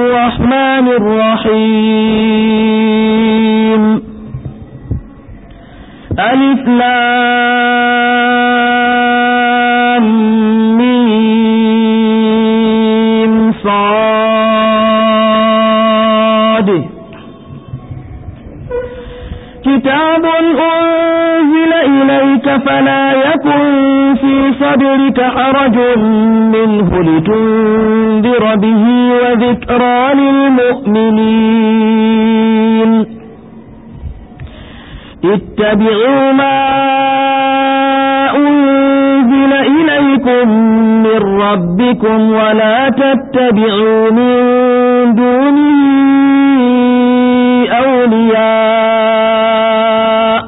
الرحمن الرحيم ألف لام ميم صاد كتاب أنزل إليك فلا يكن في صدرك حرج منه لتنذر به وذكرى للمؤمنين اتبعوا ما أنزل إليكم من ربكم ولا تتبعوا من دونه أولياء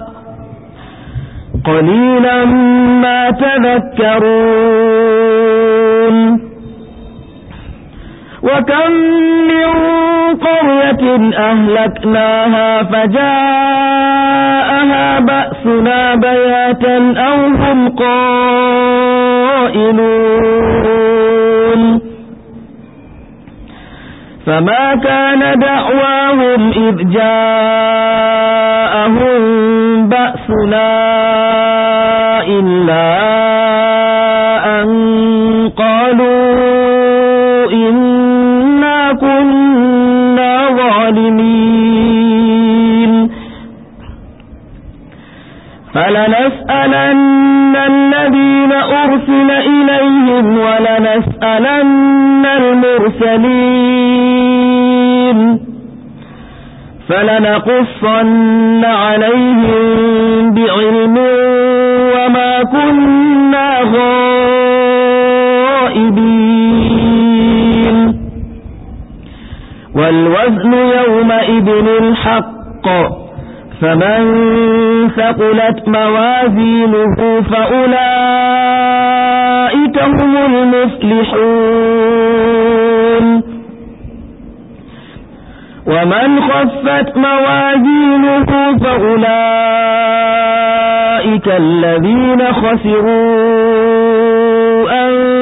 قليلا ما تذكرون وكم من قرية أهلكناها فجاءها بأسنا بياتا أو هم قائلون فما كان دعواهم إذ جاءهم بأسنا إلا أن قالوا إنا كنا ظالمين فلنسألن الذين أرسل إليهم ولنسألن المرسلين فلنقصن عليهم بعلم وما كنا غائبين والوزن يومئذ الحق فمن ثقلت موازينه فأولئك هم المفلحون ومن خفت موازينه فأولئك الذين خسروا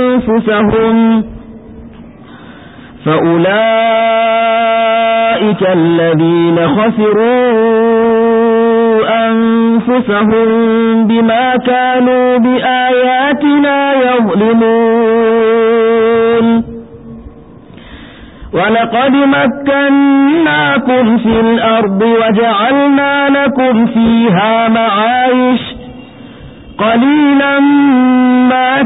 أنفسهم بما كانوا بآياتنا يظلمون ولقد مكناكم في الأرض وجعلنا لكم فيها معايش قليلا ما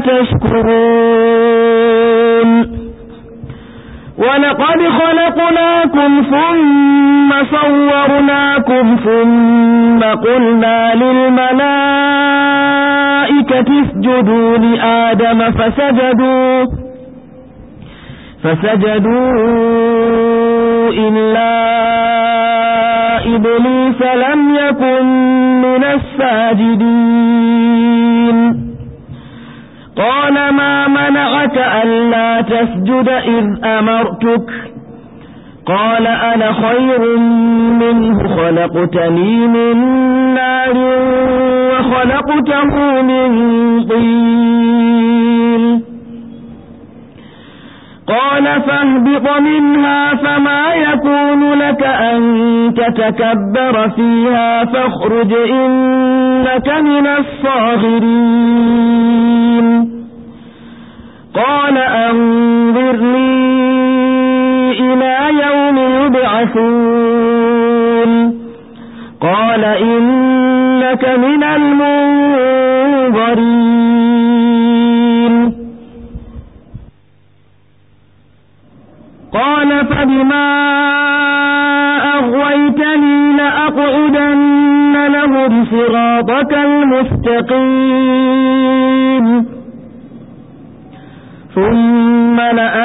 تشكرون ولقد خلقناكم ثم صورناكم ثم قلنا للملائكة اسجدوا لآدم فسجدوا إلا إبليس لم يكن من الساجدين قال ما منعك ألا تسجد إذ أمرتك قال أنا خير منه خلقتني من نار وخلقته من طين قال فاهبط منها فما يكون لك أن تتكبر فيها فاخرج إنك من الصاغرين قال أنظرني إلى يوم يبعثون قال إنك من المنظرين قال فبما أغويتني لأقعدن لهم صراطك المستقيم ثم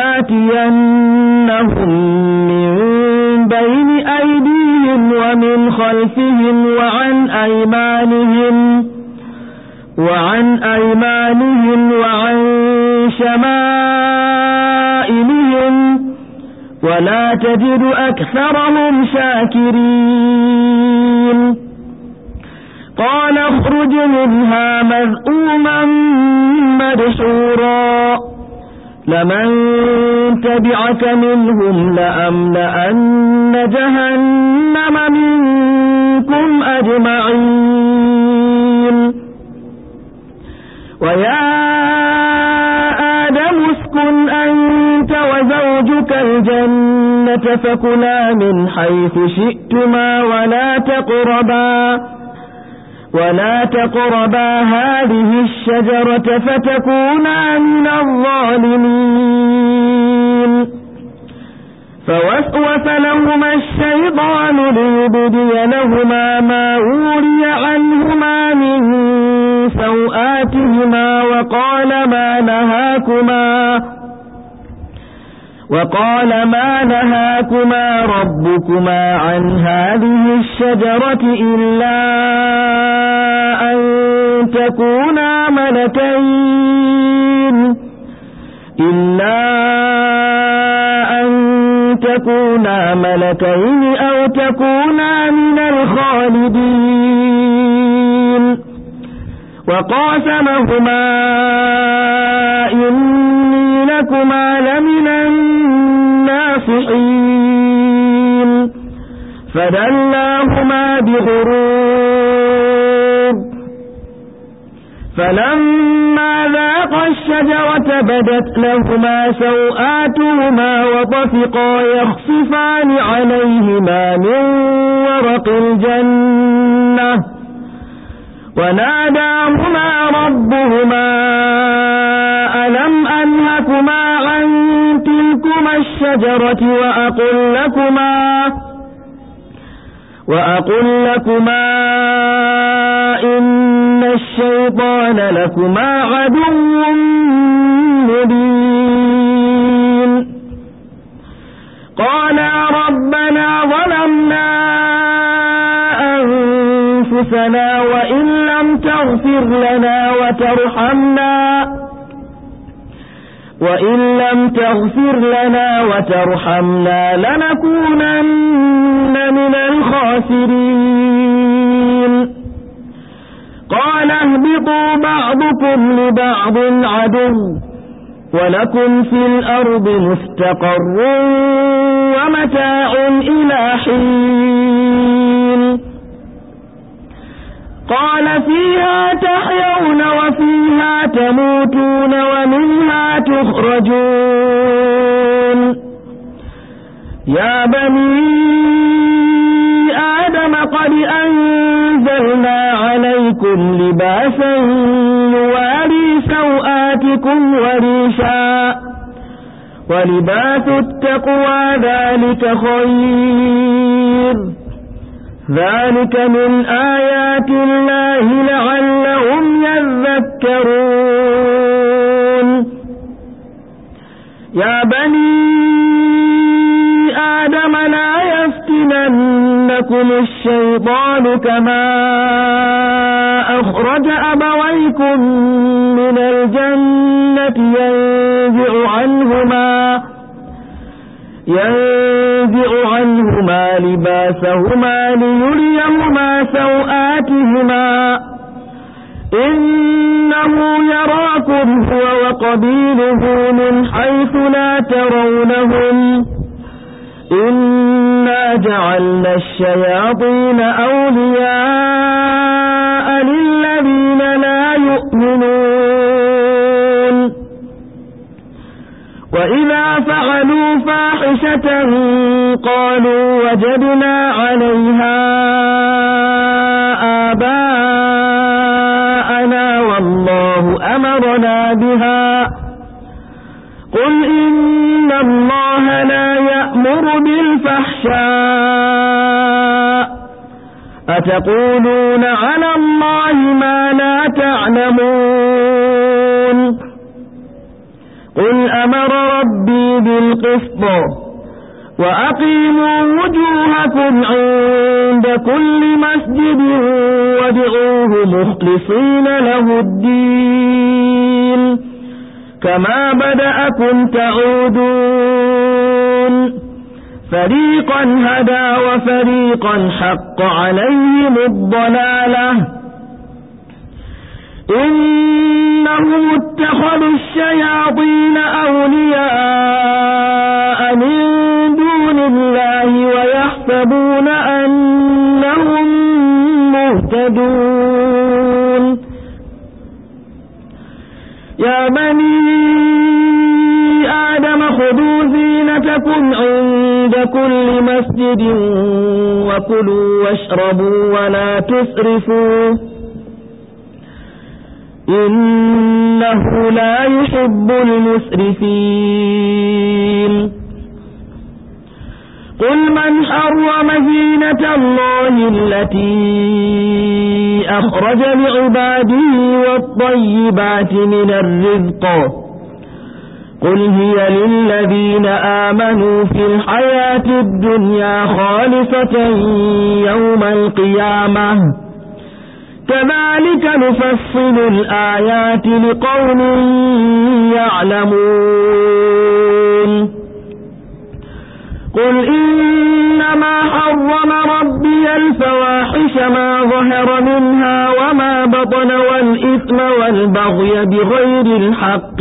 لآتينهم من بين أيديهم ومن خلفهم وعن أيمانهم وعن شمائلهم ولا تجد أكثرهم شاكرين قال اخرج منها مذءوما مدحورا لمن تبعك منهم لأملأن جهنم منكم أجمعين ويا آدم اسكن أنت وزوجك الجنة فكلا من حيث شئتما ولا تقربا هذه الشجرة فتكونا من الظالمين فوسوس لهما الشيطان ليبدي لهما ما وري عنهما من سوآتهما وقال ما نهاكما ربكما عن هذه الشجرة إلا أن تكونا ملكين أو تكونا من الخالدين وقاسمهما إني لكما لمن الناصحين فدلاهما بغرور فلما ذاقا الشجرة بدت لهما سوآتهما وطفقا يخصفان عليهما من ورق الجنة وناداهما ربهما ألم أنهكما عن تلكما الشجرة وأقل لكما إن الشيطان لكما عدو مبين قالا ربنا ظلمنا أنفسنا وإن لم تغفر لنا وترحمنا لنكونن من الخاسرين قال اهبطوا بعضكم لبعض عدو ولكم في الأرض مستقر ومتاع إلى حين قال فيها تحيون وفيها تموتون ومنها تخرجون يا بني آدم قد أنزلنا عليكم لباسا يواري سوآتكم وريشا ولباس التقوى ذلك خير ذلك من آيات الله لعلهم يذكرون يا بني آدم لا يفتننكم الشيطان كما أخرج أبويكم من الجنة ينزع عنهما لباسهما ليريهما سوآتهما إنه يراكم هو وقبيله من حيث لا ترونهم إنا جعلنا الشياطين أولياء للذين لا يؤمنون وإذا فعلوا فاحشة قالوا وجدنا عليها آباءنا والله أمرنا بها قل إن الله لا يأمر بالفحشاء أتقولون على الله ما لا تعلمون قل أمر ربي بالقسط وأقيموا وجوهكم عند كل مسجد وادعوه مخلصين له الدين كما بدأكم تعودون فريقا هدى وفريقا حق عليهم الضلالة إن أنهم اتخذوا الشياطين أولياء من دون الله ويحسبون أنهم مهتدون يا بني آدم خذوا زينتكم عند كل مسجد وكلوا واشربوا ولا تسرفوا إنه لا يحب المسرفين قل من حرم زينة الله التي أخرج لعباده والطيبات من الرزق قل هي للذين آمنوا في الحياة الدنيا خالصة يوم القيامة كذلك نفصل الآيات لقوم يعلمون قل إنما حرم ربي الفواحش ما ظهر منها وما بطن والإثم والبغي بغير الحق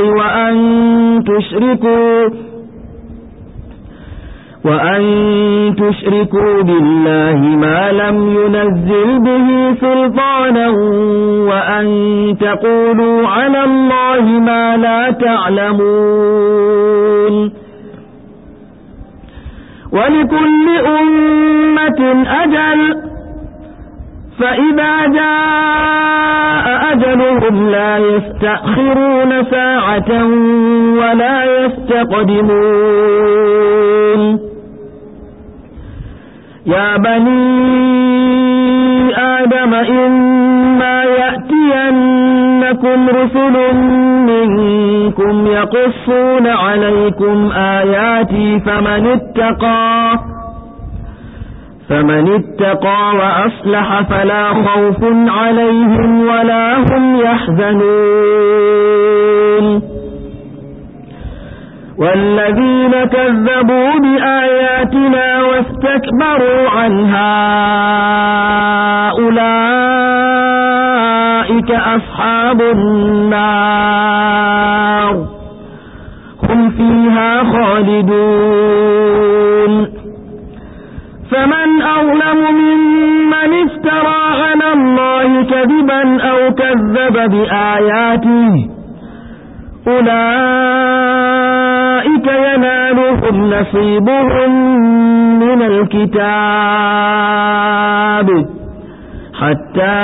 وأن تشركوا بالله ما لم ينزل به سلطانا وأن تقولوا على الله ما لا تعلمون ولكل أمة أجل فإذا جاء أجلهم لا يستأخرون ساعة ولا يستقدمون يا بني آدم إما يأتينكم رسل منكم يقصون عليكم آياتي فمن اتقى وأصلح فلا خوف عليهم ولا هم يحزنون والذين كذبوا بآياتنا واستكبروا عنها أولئك أصحاب النار هم فيها خالدون فمن أظلم ممن افترى على الله كذبا أو كذب بآياته أولئك ينالهم نصيبهم من الكتاب حتى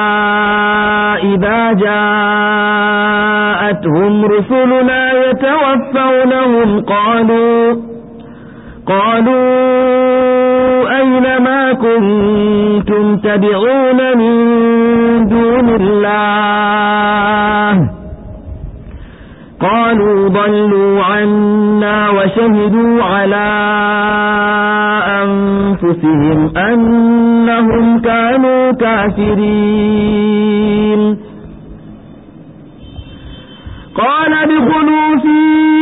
إذا جاءتهم رسلنا يتوفونهم قالوا أين ما كنتم تدعون من دون الله قالوا ضلوا عنا وشهدوا على أنفسهم أنهم كانوا كافرين قال ادخلوا في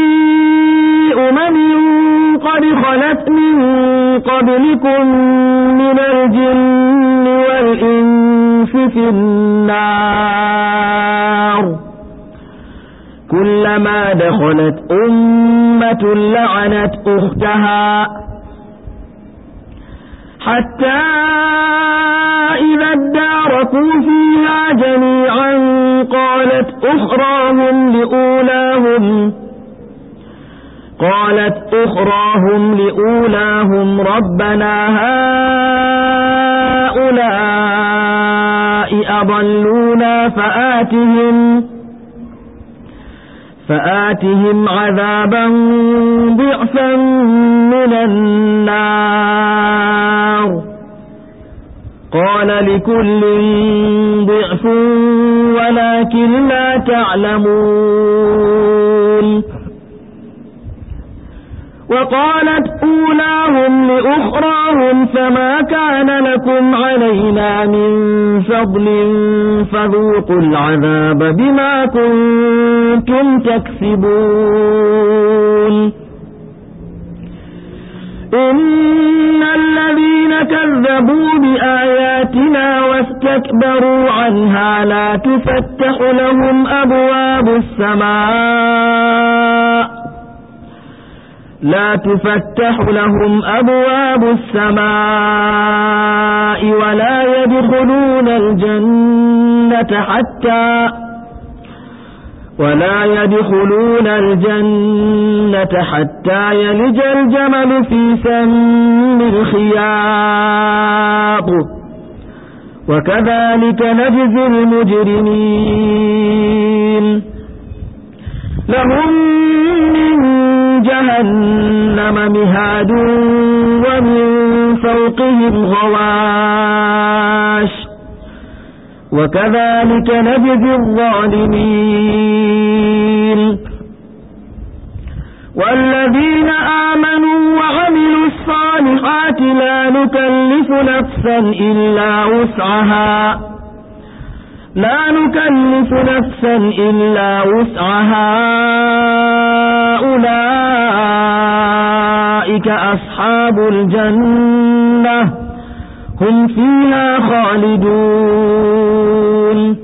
قد خلت من قبلكم من الجن والإنس في النار كلما دخلت أمة لعنت أختها حتى إذا اداركوا فيها جميعا قالت أخراهم لأولاهم ربنا هؤلاء أضلونا فآتهم عذابا ضعفا من النار قال لكل ضعف ولكن لا تعلمون وقالت أولاهم لأخراهم فما كان لكم علينا من فضل فذوقوا العذاب بما كنتم تكسبون إن الذين كذبوا بآياتنا واستكبروا عنها لا تفتح لهم أبواب السماء ولا يدخلون الجنة حتى يلج الجمل في سم الخياط وكذلك نجزي المجرمين لهم من جهنم مهاد ومن فوقهم غواش وكذلك نجزي الظالمين والذين آمنوا وعملوا الصالحات لا نكلف نفسا إلا وسعها أولئك أصحاب الجنة هم فيها خالدون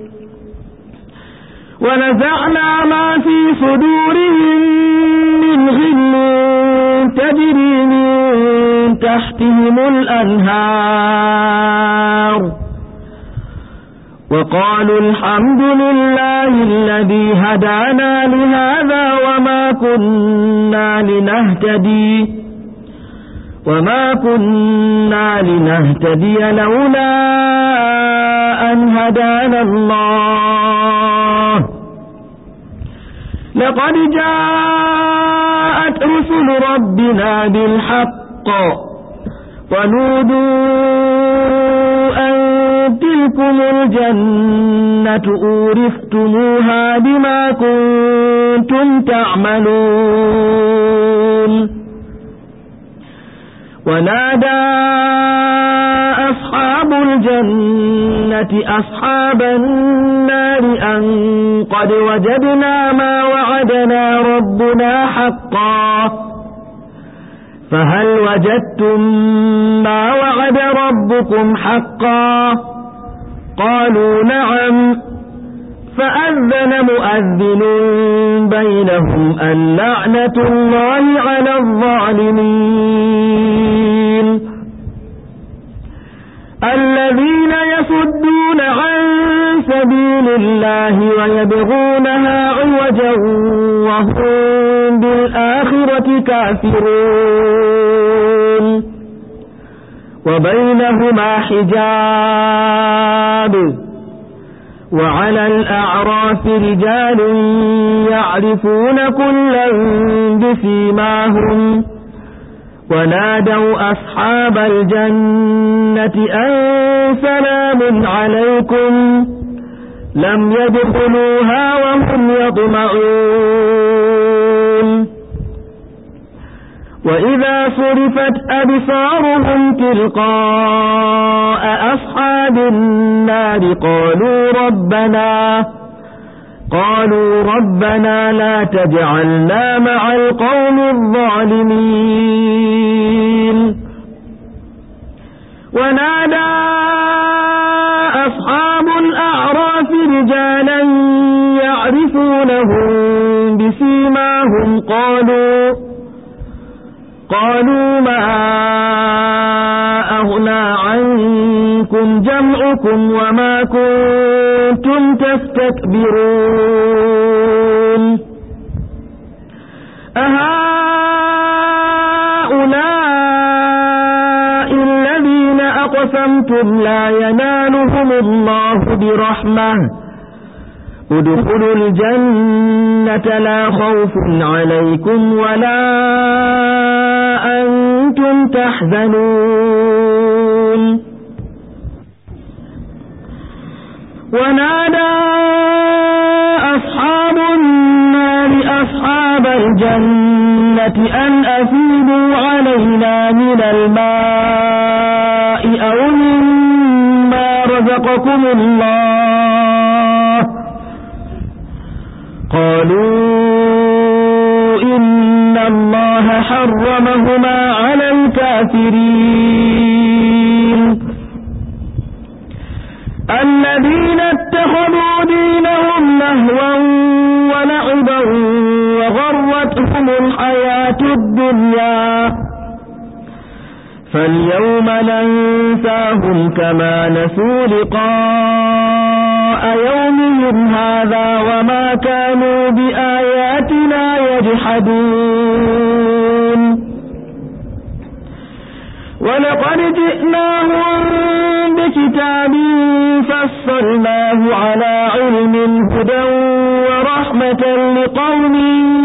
ونزعنا ما في صدورهم من غل تجري من تحتهم الأنهار وقالوا الحمد لله الذي هدانا لهذا وما كنا لنهتدي لولا أن هدانا الله لقد جاءت رسل ربنا بالحق ونودوا أن تلكم الجنة أورثتموها بما كنتم تعملون ونادى أصحاب الجنة أصحاب النار أن قد وجدنا ما وعدنا ربنا حقا فهل وجدتم ما وعد ربكم حقا قالوا نعم فأذن مؤذن بينهم اللعنة الله على الظالمين الذين يصدون عن سبيل الله ويبغونها عوجا وهم بالآخرة كافرون وبينهما حجاب وعلى الأعراف رجال يعرفون كلا بسيماهم ونادوا أصحاب الجنة أن سلام عليكم لم يدخلوها وهم يطمعون وإذا صرفت أبصارهم تلقاء أصحاب النار قالوا ربنا لا تجعلنا مع القوم الظالمين ونادى أصحاب الأعراف رجالا يعرفونهم بسيماهم قالوا ما أغنى عنكم جمعكم وما كنتم تستكبرون أهؤلاء الذين أقسمتم لا ينالهم الله برحمة ادخلوا الجنة لا خوف عليكم ولا أنتم تحزنون ونادى أصحاب النار أصحاب الجنة أن أفيدوا علينا من الماء أو مما رزقكم الله قالوا إن الله حرمهما على الكافرين غرتهم الحياة الدنيا فاليوم ننساهم كما نسوا لقاء يومهم هذا وما كانوا بآياتنا يجحدون ولقد جئناهم بكتاب فصلناه على علم هدى ورحمة لقوم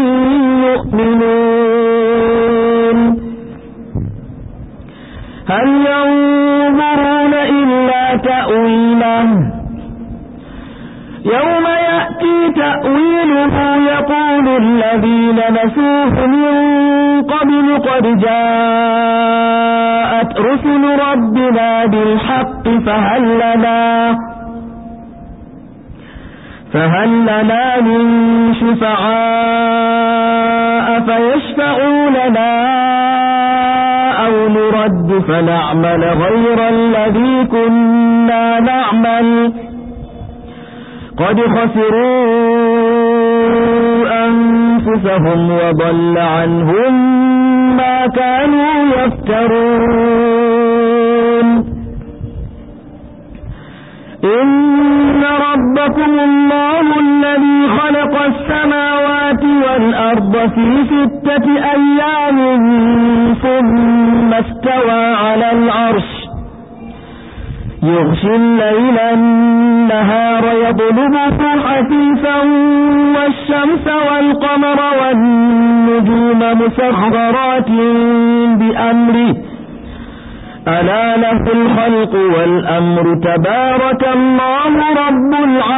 يؤمنون هل ينظرون إلا تأويله يوم يأتي تأويله يقول الذين نسوه من قبل قد جاءت رسل ربنا بالحق فهل لنا من شفعاء فيشفعوا لنا أو نرد فنعمل غير الذي كنا نعمل قد خسروا أنفسهم وضل عنهم ما كانوا يفترون إن ربكم الله الذي خلق السماوات والأرض في 6 أيام ثم استوى على العرش يغشي الليل النهار يطلبه حثيثا والشمس والقمر والنجوم مسخرات بأمره ألا له الخلق والأمر تبارك الله رب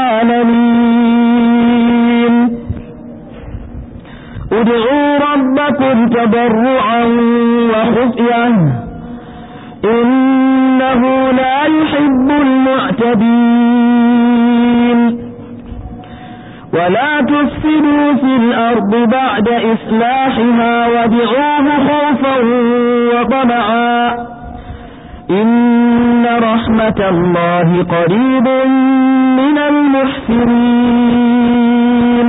العالمين ادعوا ربكم تضرعا وخفيا إنه لا يحب المعتدين ولا تفسدوا في الأرض بعد إصلاحها وادعوه خوفا وطمعا إن رحمة الله قريب من المحسنين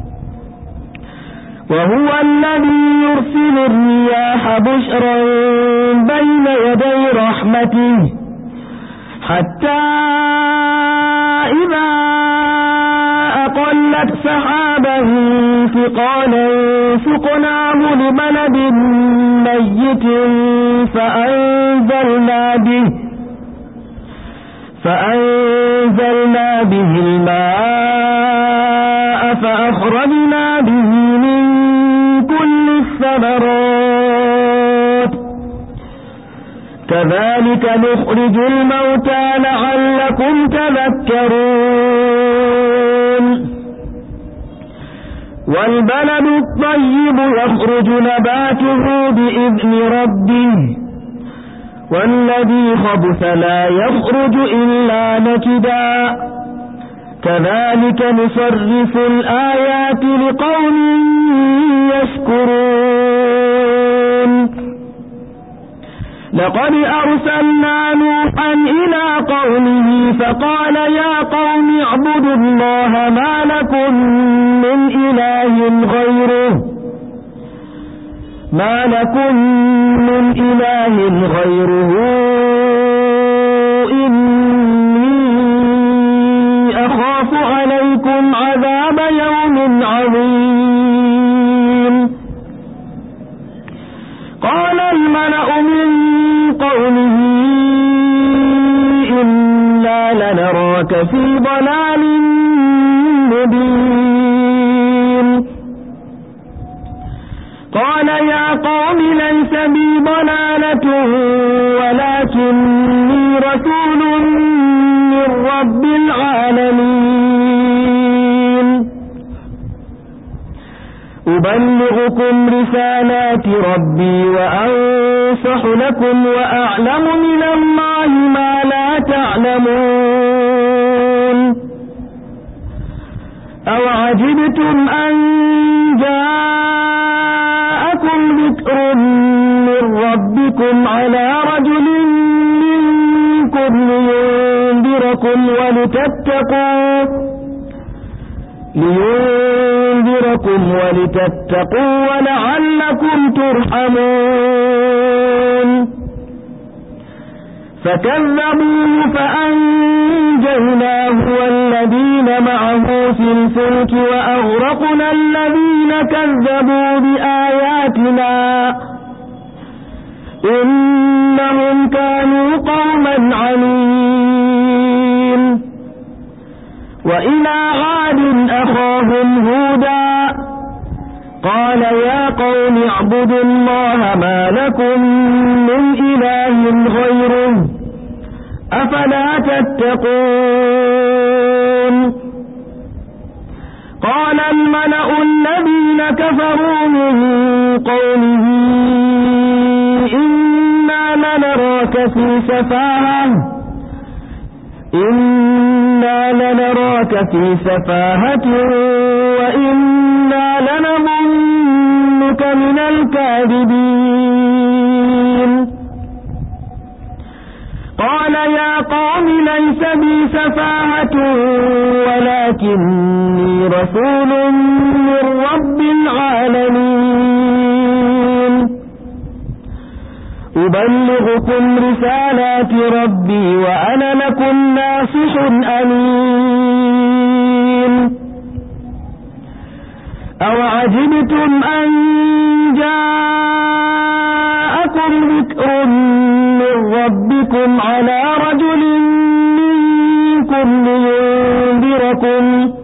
وهو الذي يرسل الرياح بشرا بين يدي رحمته حتى إذا أقلت سحابا ثقالا سقناه لبلد ميت فأنزلنا به الماء فأخرجنا به من كل الثمرات كذلك نخرج الموتى لعلكم تذكرون والبلد الطيب يخرج نباته بإذن ربه والذي خبث لا يخرج إلا نكدا كذلك نصرف الآيات لقوم يشكرون لقد أرسلنا نوحا إلى قومه فقال يا قوم اعبدوا الله ما لكم من إله غيره إني أخاف عليكم عذاب يوم عظيم قال الملأ من قومه إنا لنراك في ضلال مبين قال يا قوم ليس بي ضلالة ولكني رسول من رب العالمين أبلغكم رسالات ربي وأنصح لكم وأعلم من الله ما لا تعلمون أوعجبتم أن جاءكم ذكر من ربكم على رجل منكم لينذركم ربكم ولتتقوا ولعلكم ترحمون فكذبوه فأنجيناه والذين معه في الفلك وأغرقنا الذين كذبوا بآياتنا إنهم كانوا قوما عمين وإلى عاد أخاهم هودا قال يا قوم اعبدوا الله ما لكم من إله غيره أفلا تتقون قال الملأ الذين كفروا من قومه إنا لنراك في سفاهة وإنا لنظنك من الكاذبين قال يا قوم ليس بي سفاهة ولكني رسول من رب العالمين أبلغكم رسالات ربي وأنا لكم ناصح أمين أوعجبتم أن جاءكم ذكر من ربكم على رجل منكم لينذركم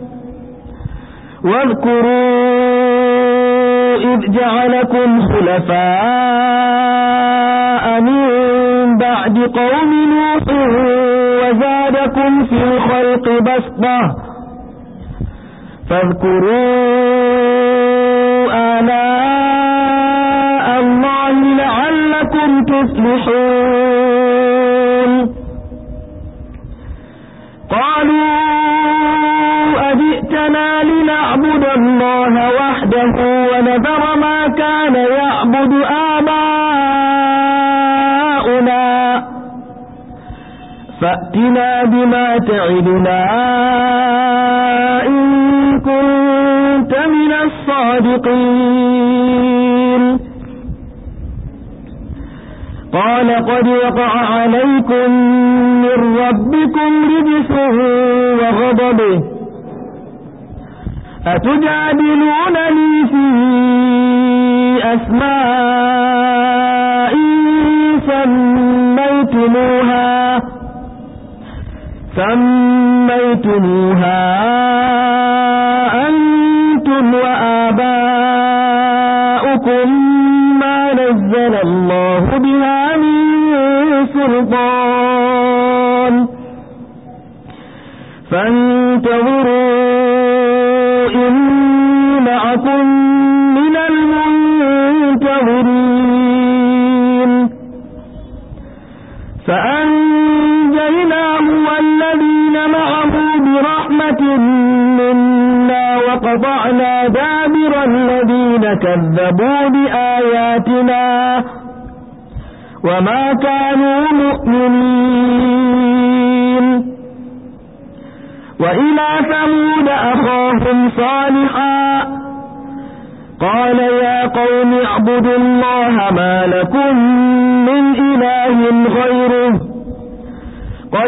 واذكروا إذ جعلكم خلفاء من بعد قوم نوح وزادكم في الخلق بسطة فاذكروا آلاء الله لعلكم تفلحون قالوا أجئتنا لنعبد الله وحده ونذر ما كان يعبد آباؤنا فأتنا بما تعدنا إن كنت من الصادقين قال قد وقع عليكم من ربكم رجس وغضب أتجادلونني في أسماء سميتموها أنتم وآباؤكم ما نزل الله بها من سلطان فانتظروا إني معكم من المنتظرين فأنجيناه والذين معه برحمة منا وقطعنا دابر الذين كذبوا بآياتنا وما كانوا مؤمنين وإلى ثمود أخاهم صالحا قال يا قوم اعبدوا الله ما لكم من إله غيره قد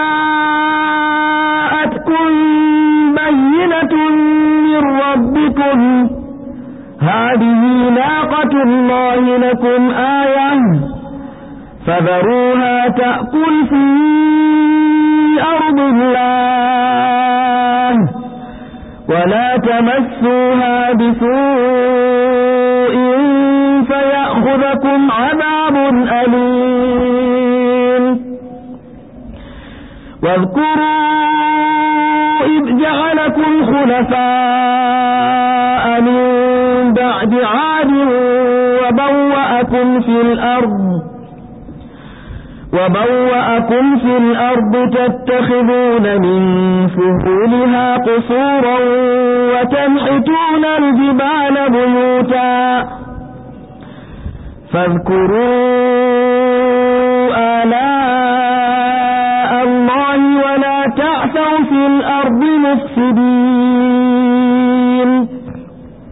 جاءتكم بينة من ربكم هذه ناقة الله لكم آية فذروها تأكل في أرض الله ولا تمسوها بسوء فيأخذكم عذاب أليم واذكروا إذ جعلكم خلفاء من بعد عاد وبوأكم في الأرض تتخذون من فهولها قصورا وتنحتون الجبال بيوتا فاذكروا آلاء الله ولا تعثوا في الأرض مفسدين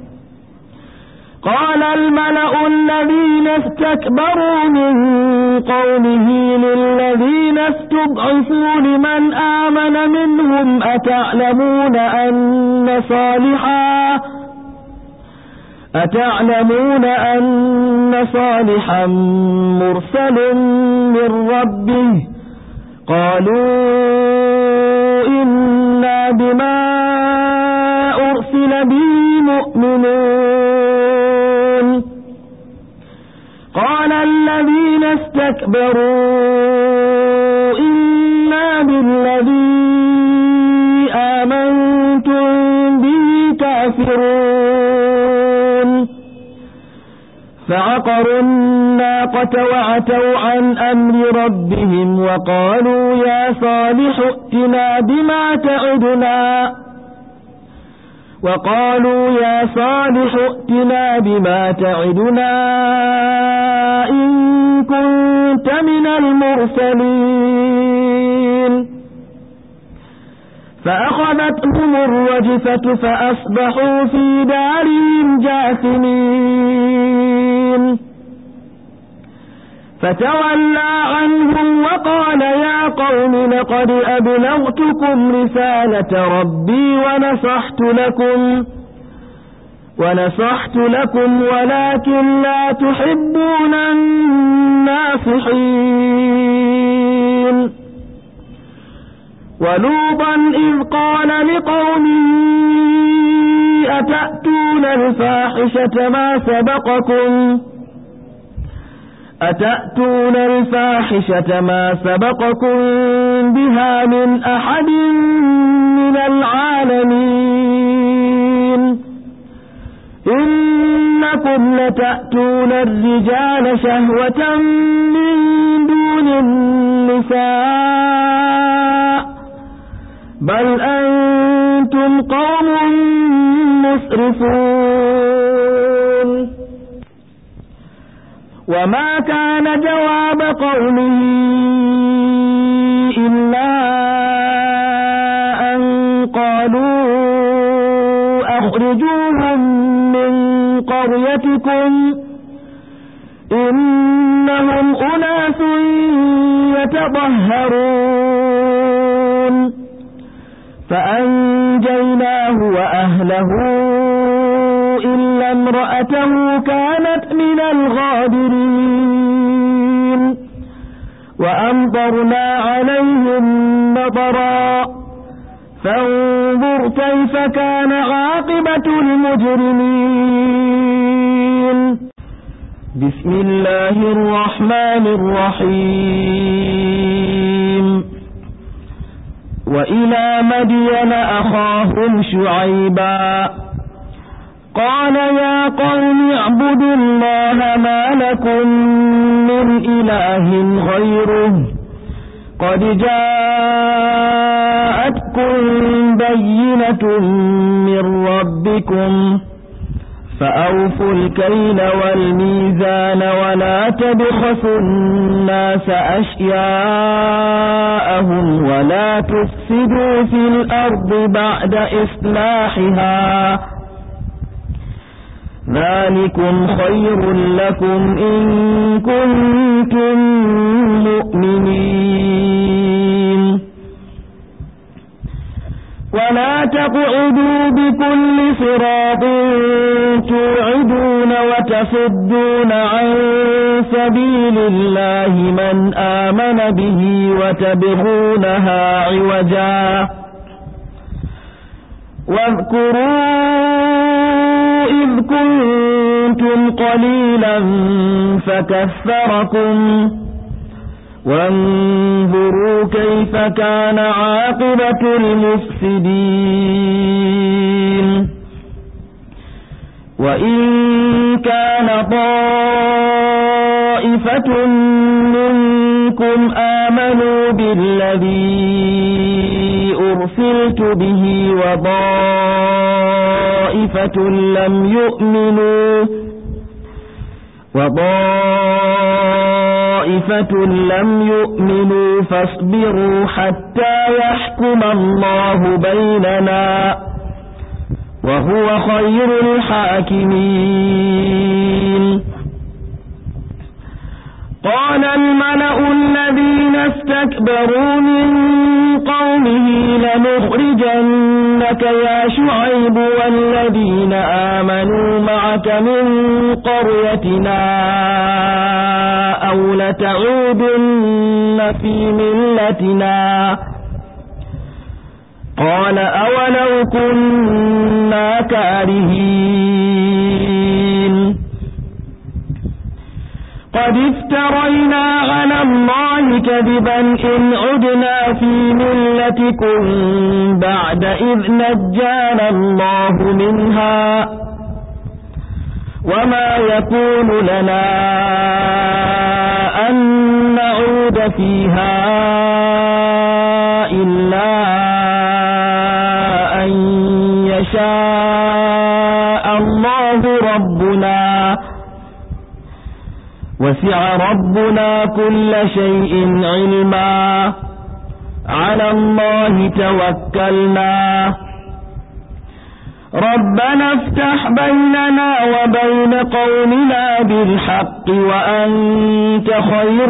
اسْتَكْبَرُوا مِنْ قَوْمِهِ لِلَّذِينَ اسْتُضْعِفُوا لِمَنْ آمَنَ مِنْهُمْ أَتَعْلَمُونَ أَنَّ صَالِحًا مُرْسَلٌ مِنْ رَبِّهِ قَالُوا إِنَّا بِمَا أُرْسِلَ بِهِ مُؤْمِنُونَ قَالَ الَّذِينَ اسْتَكْبَرُوا إِنَّا بِالَّذِي آمَنْتُمْ بِهِ كَافِرُونَ فَعَقَرُوا النَّاقَةَ وَعَتَوْا عَنْ أَمْرِ رَبِّهِمْ وَقَالُوا يَا صَالِحُ ائْتِنَا بِمَا تَعِدُنَا إِن كُنتَ مِنَ الْمُرْسَلِينَ فَأَخَذَتْهُمُ الرَّجْفَةُ فَأَصْبَحُوا فِي دَارِهِمْ جَاثِمِينَ فَتَوَلَّى عَنْهُمْ وَقَالَ يَا قَوْمِ لَقَدْ أَبْلَغْتُكُمْ رِسَالَةَ رَبِّي ونصحت لكم ولكن لا تحبون الناصحين وَلُوطًا إِذْ قَالَ لِقَوْمِهِ أَتَأْتُونَ الْفَاحِشَةَ مَا سَبَقَكُم بِهَا مِنْ أَحَدٍ مِنَ الْعَالَمِينَ إِنَّكُمْ لَتَأْتُونَ الرِّجَالَ شَهْوَةً مِنْ دُونِ النِّسَاءِ بَلْ أَنْتُمْ قَوْمٌ مُسْرِفُونَ وَمَا كَانَ جَوَابَ قَوْمِهِ إِلَّا أَنْ قَالُوا أَخْرِجُوهُمْ مِنْ قَرْيَتِكُمْ إِنَّهُمْ أُنَاسٌ يَتَطَهَّرُونَ فَأَنْجَيْنَاهُ وَأَهْلَهُ إِلَّا امْرَأَتَهُ كَانَتْ مِنَ الْغَابِرِينَ وَأَمْطَرْنَا عَلَيْهِمْ مَطَرًا فَانظُرْ كَيْفَ كَانَ عَاقِبَةُ الْمُجْرِمِينَ بسم الله الرحمن الرحيم وإلى مدين أخاهم شعيبا قال يا قوم اعبدوا الله ما لكم من إله غيره قد جاءتكم بينة من ربكم فأوفوا الكيل والميزان ولا تبخسوا الناس أشياءهم ولا تفسدوا في الأرض بعد إصلاحها ذلكم خير لكم إن كنتم مؤمنين ولا تقعدوا بكل صراط توعدون وتصدون عن سبيل الله من آمن به وتبغونها عوجا واذكروا إذ كنتم قليلا فكثركم وانظروا كيف كان عاقبة المفسدين وإن كان طائفة منكم آمنوا بالذي أرسلت به وطائفة لم يؤمنوا فاصبروا حتى يحكم الله بيننا وهو خير الحاكمين قال الملأ الذين استكبروا من قومه لنخرجنك يا شعيب والذين آمنوا معك من قريتنا أو لتعودن في ملتنا قال أولو كنا كارهين قد افترينا على الله كذبا إن عدنا في ملتكم بعد إذ نجانا الله منها وما يكون لنا أن نعود فيها إلا أن يشاء الله ربنا وسع ربنا كل شيء علما على الله توكلنا ربنا افتح بيننا وبين قومنا بالحق وأنت خير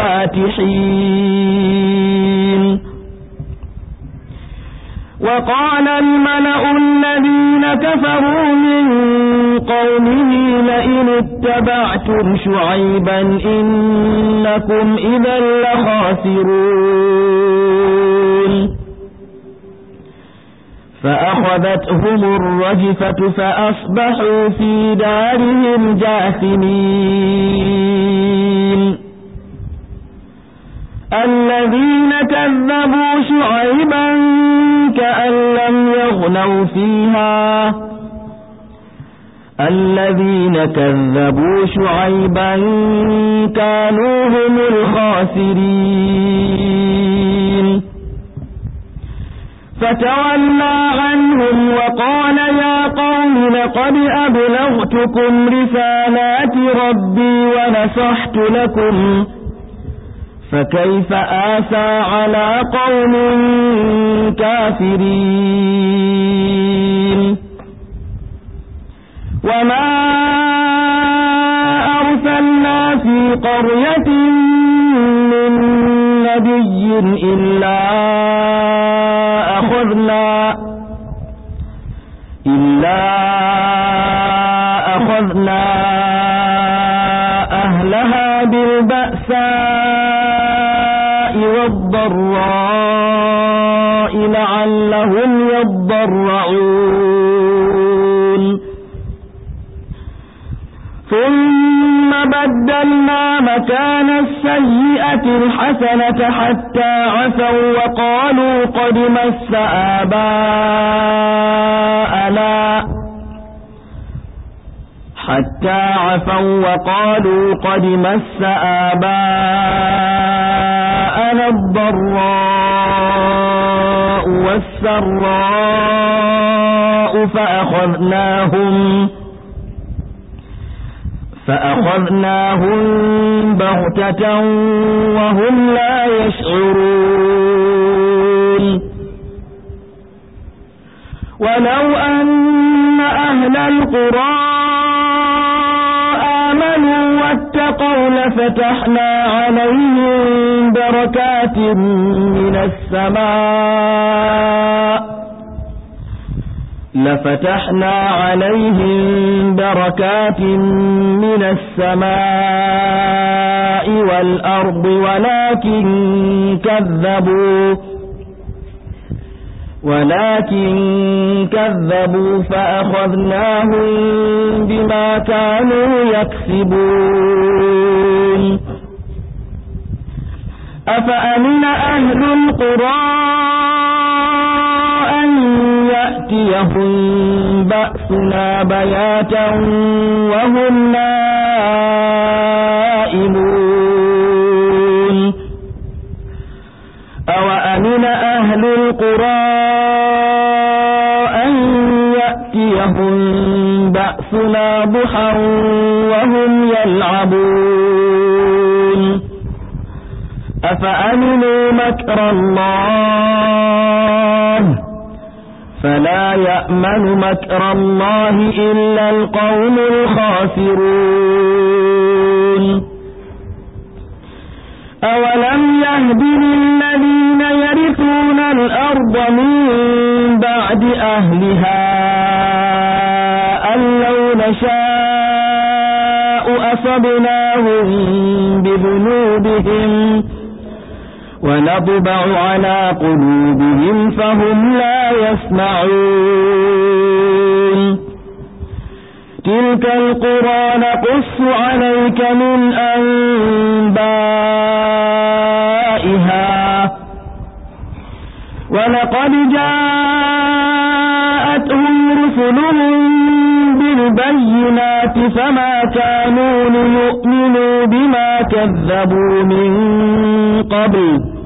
الفاتحين وقال الملأ الذين كفروا من قومه لئن اتبعتم شعيبا إنكم إذا لخاسرون فأخذتهم الرجفة فأصبحوا في دارهم جاثمين الذين كذبوا شعيبا كأن لم يغنوا فيها الذين كذبوا شعيبا كانوا هم الخاسرين فتولى عنهم وقال يا قوم لقد أبلغتكم رسالات ربي ونصحت لكم فكيف آسى على قوم كافرين وما أرسلنا في قرية من نبي إلا أخذنا أهلها بالبأساء والضراء لعلهم يضرعون ثم بدلنا مكان السيئة الحسنة حتى عفوا وقالوا قد مس آباءنا الضراء والسراء فأخذناهم بغتة وهم لا يشعرون ولو أن أهل القرى آمنوا واتقوا لفتحنا عليهم بركات من السماء والأرض ولكن كذبوا فأخذناهم بما كانوا يكسبون أفأمن أهل القرى أن يأتيهم بأسنا بياتا وهم نائمون أوأمن أهل القرى أن يأتيهم بأسنا ضحى وهم يلعبون أفأمنوا مكر الله فلا يأمن مكر الله إلا القوم الخاسرون أولم يهد للذين يرثون الأرض من بعد أهلها أن لو نشاء أصبناهم بذنوبهم ونطبع على قلوبهم فهم لا يسمعون تلك القرى نقص عليك من أنبائها ولقد جاءتهم رسلهم بالبينات فما كانوا ليؤمنوا بما كذبوا من قبل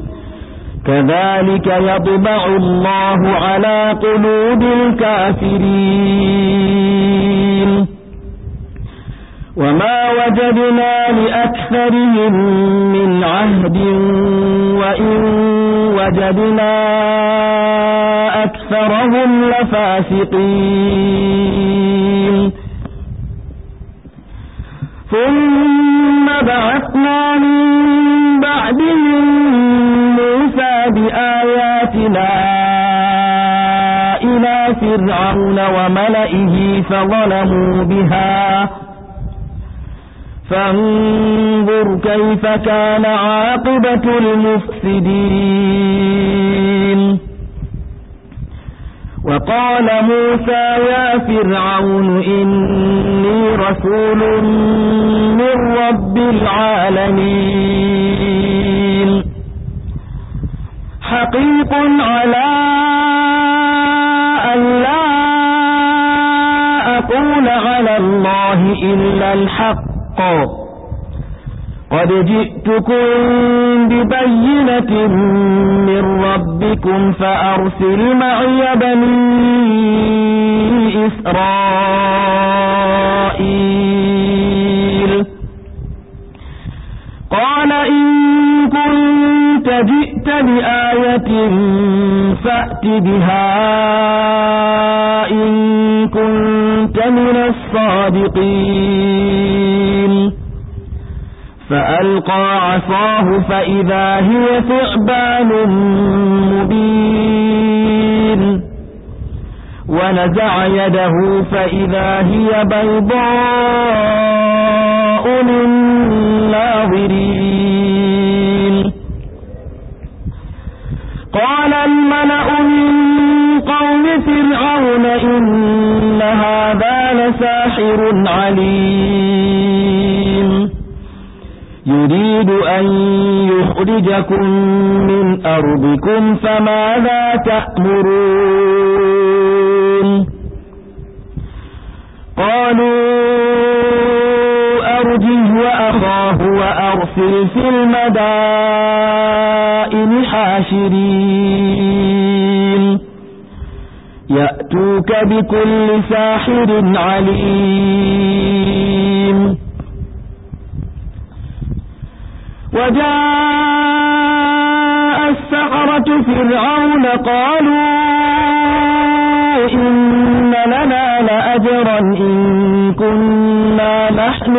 كذلك يطبع الله على قلوب الكافرين وما وجدنا لأكثرهم من عهد وإن وجدنا أكثرهم لفاسقين ثم بعثنا من بعدهم موسى بآياتنا إلى فرعون وملئه فظلموا بها فانظر كيف كان عاقبة المفسدين وقال موسى يا فرعون إني رسول من رب العالمين حقيق على أن لا أقول على الله إلا الحق قد جئتكم ببينة من ربكم فأرسل معي بني إسرائيل قال إن كنت جئت بآية فأت بها إن كنت من الصادقين فألقى عصاه فإذا هي ثعبان مبين ونزع يده فإذا هي بيضاء للناظرين قال الملأ من قوم فرعون إن هذا لساحر عليم يريد أن يخرجكم من أرضكم فماذا تأمرون قالوا أرجه وأخاه وأرسل في المدائن حاشرين يأتوك بكل ساحر عليم وجاء السحرة فرعون قالوا إن لنا لأجرا إن كنا نحن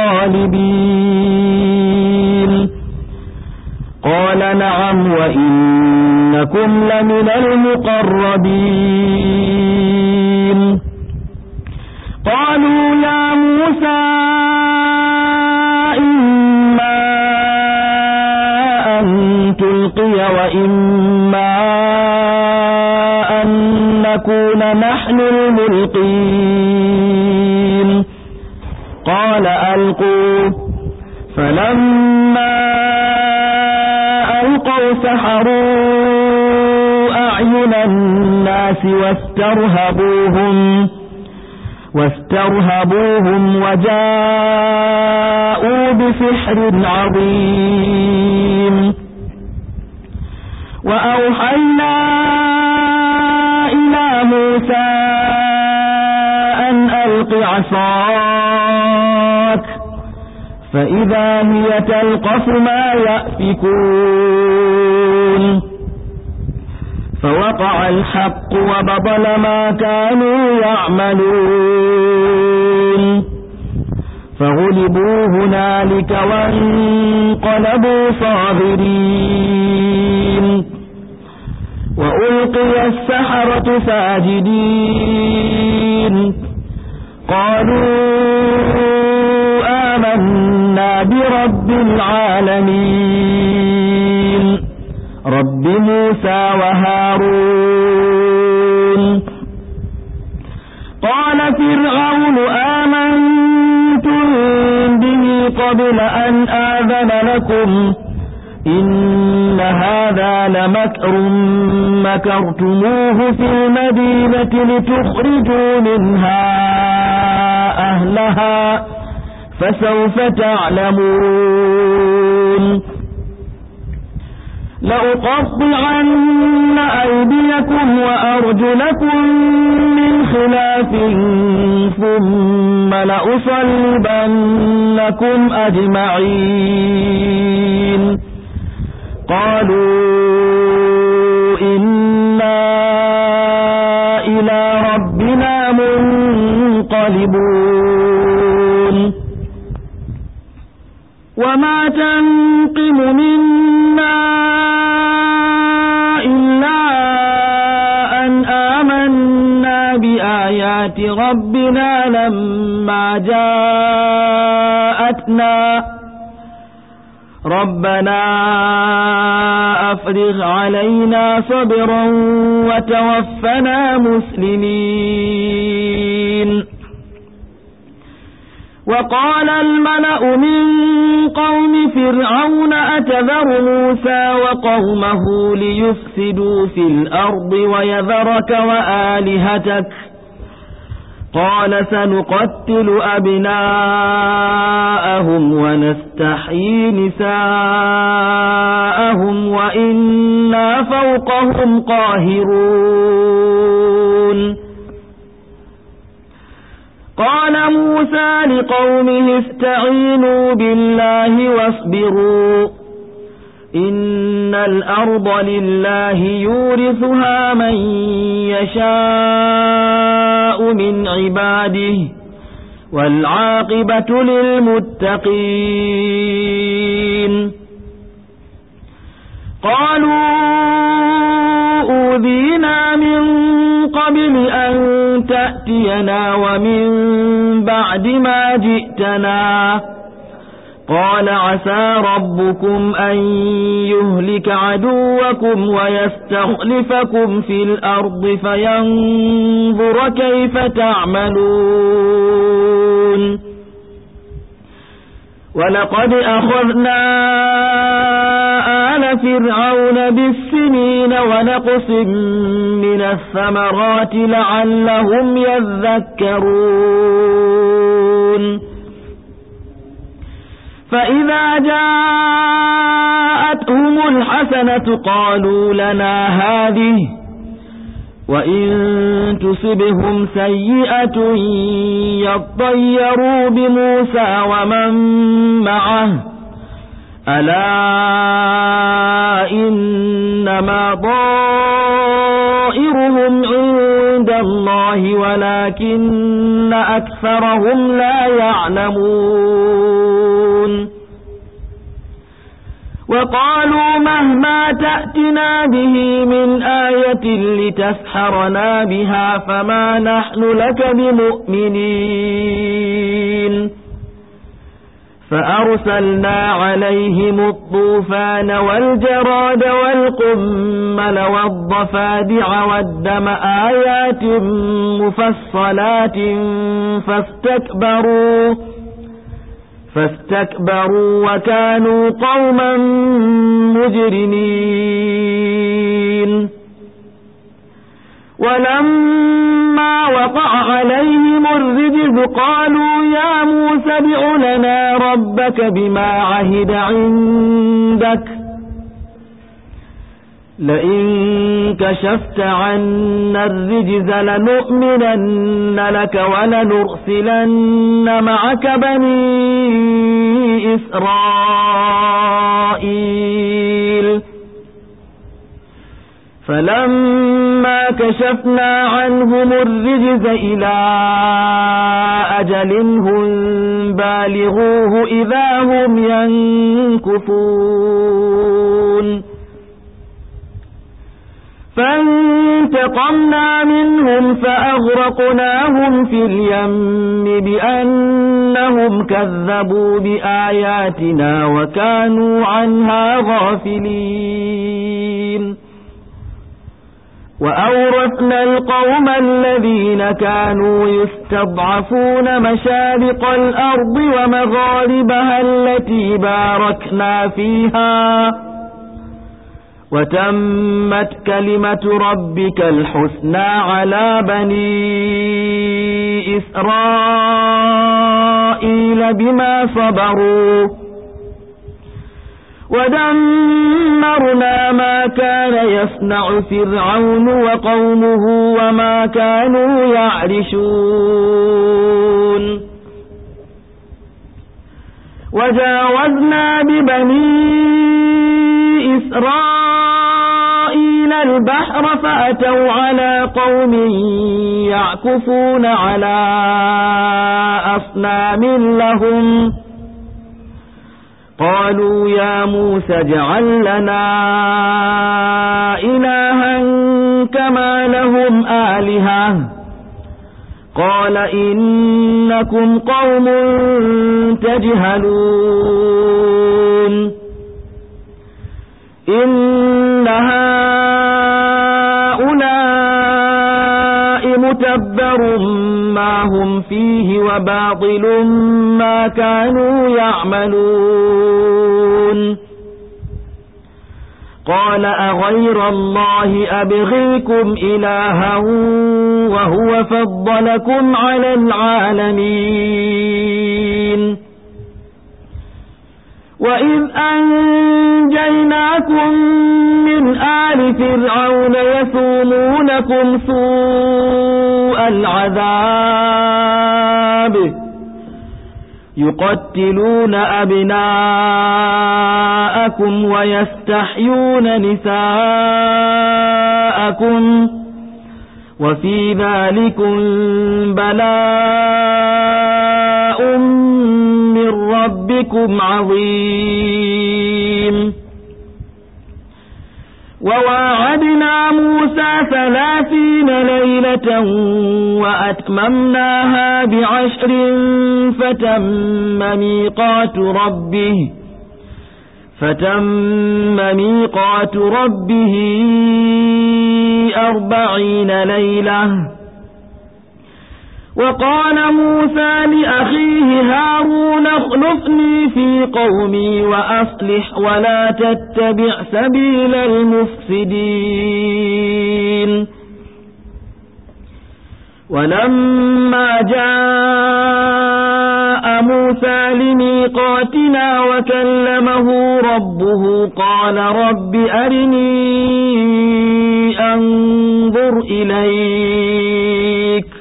الغالبين قال نعم وإنكم لمن المقربين قالوا يا موسى تلقي وإما أن نكون نحن الملقين قال ألقوا فلما ألقوا سحروا أعين الناس واسترهبوهم وجاءوا بسحر عظيم وأوحينا إلى موسى أن ألق عصاك فإذا هي تلقف ما يأفكون فوقع الحق وبطل ما كانوا يعملون فغلبوا هنالك وانقلبوا صاغرين وألقي السحرة ساجدين قالوا آمنا برب العالمين رب موسى وهارون قال فرعون آمنتم به قبل أن آذن لكم إن هذا لمكر مكرتموه في المدينة لتخرجوا منها أهلها فسوف تعلمون لأقطعن أيديكم وأرجلكم من خلاف ثم لأصلبنكم أجمعين قالوا إنا إلى ربنا منقلبون وما تنقم منا إلا أن آمنا بآيات ربنا لما جاءتنا ربنا أفرغ علينا صبرا وتوفنا مسلمين وقال الملأ من قوم فرعون أتذر موسى وقومه ليفسدوا في الأرض ويذرك وآلهتك قال سنقتل أبناءهم ونستحيي نساءهم وإنا فوقهم قاهرون قال موسى لقومه استعينوا بالله واصبروا إن الأرض لله يورثها من يشاء من عباده والعاقبة للمتقين قالوا أوذينا من قبل أن تأتينا ومن بعد ما جئتنا قال عسى ربكم أن يهلك عدوكم ويستخلفكم في الأرض فينظر كيف تعملون ولقد أخذنا آل فرعون بالسنين ونقص من الثمرات لعلهم يذكرون فإذا جاءتهم الحسنة قالوا لنا هذه وإن تصبهم سيئة يطيروا بموسى ومن معه ألا إنما طائرهم عند الله ولكن أكثرهم لا يعلمون وقالوا مهما تأتنا به من آية لتسحرنا بها فما نحن لك بمؤمنين فأرسلنا عليهم الطوفان والجراد والقمل والضفادع والدم آيات مفصلات فاستكبروا وكانوا قوما مجرمين ولما وقع عليهم الرجز قالوا يا موسى ادع لنا ربك بما عهد عندك لئن كشفت عنا الرجز لنؤمنن لك ولنرسلن معك بني إسرائيل فلما كشفنا عنهم الرجز إلى أجل هم بالغوه إذا هم ينكثون فانتقمنا منهم فأغرقناهم في اليم بأنهم كذبوا بآياتنا وكانوا عنها غافلين وأورثنا القوم الذين كانوا يستضعفون مشارق الأرض ومغاربها التي باركنا فيها وتمت كلمة ربك الحسنى على بني إسرائيل بما صبروا ودمرنا ما كان يصنع فرعون وقومه وما كانوا يعرشون وجاوزنا ببني إسرائيل البحر فأتوا على قوم يعكفون على أصنام لهم قالوا يا موسى اجعل لنا إلها كما لهم آلهة قال إنكم قوم تجهلون إن هؤلاء متبر ما هم فيه وباطل ما كانوا يعملون قال أغير الله أبغيكم إلها وهو فضلكم على العالمين وإذ أنجيناكم من آل فرعون يسومونكم سوء العذاب يقتلون أبناءكم ويستحيون نساءكم وفي ذلكم بلاء من ربكم عظيم وواعدنا موسى 30 ليلة وأتممناها ب10 فتم ميقات ربه 40 ليلة وقال موسى لأخيه هارون اخلفني في قومي وأصلح ولا تتبع سبيل المفسدين ولما جاء موسى لميقاتنا وكلمه ربه قال رب أرني أنظر إليك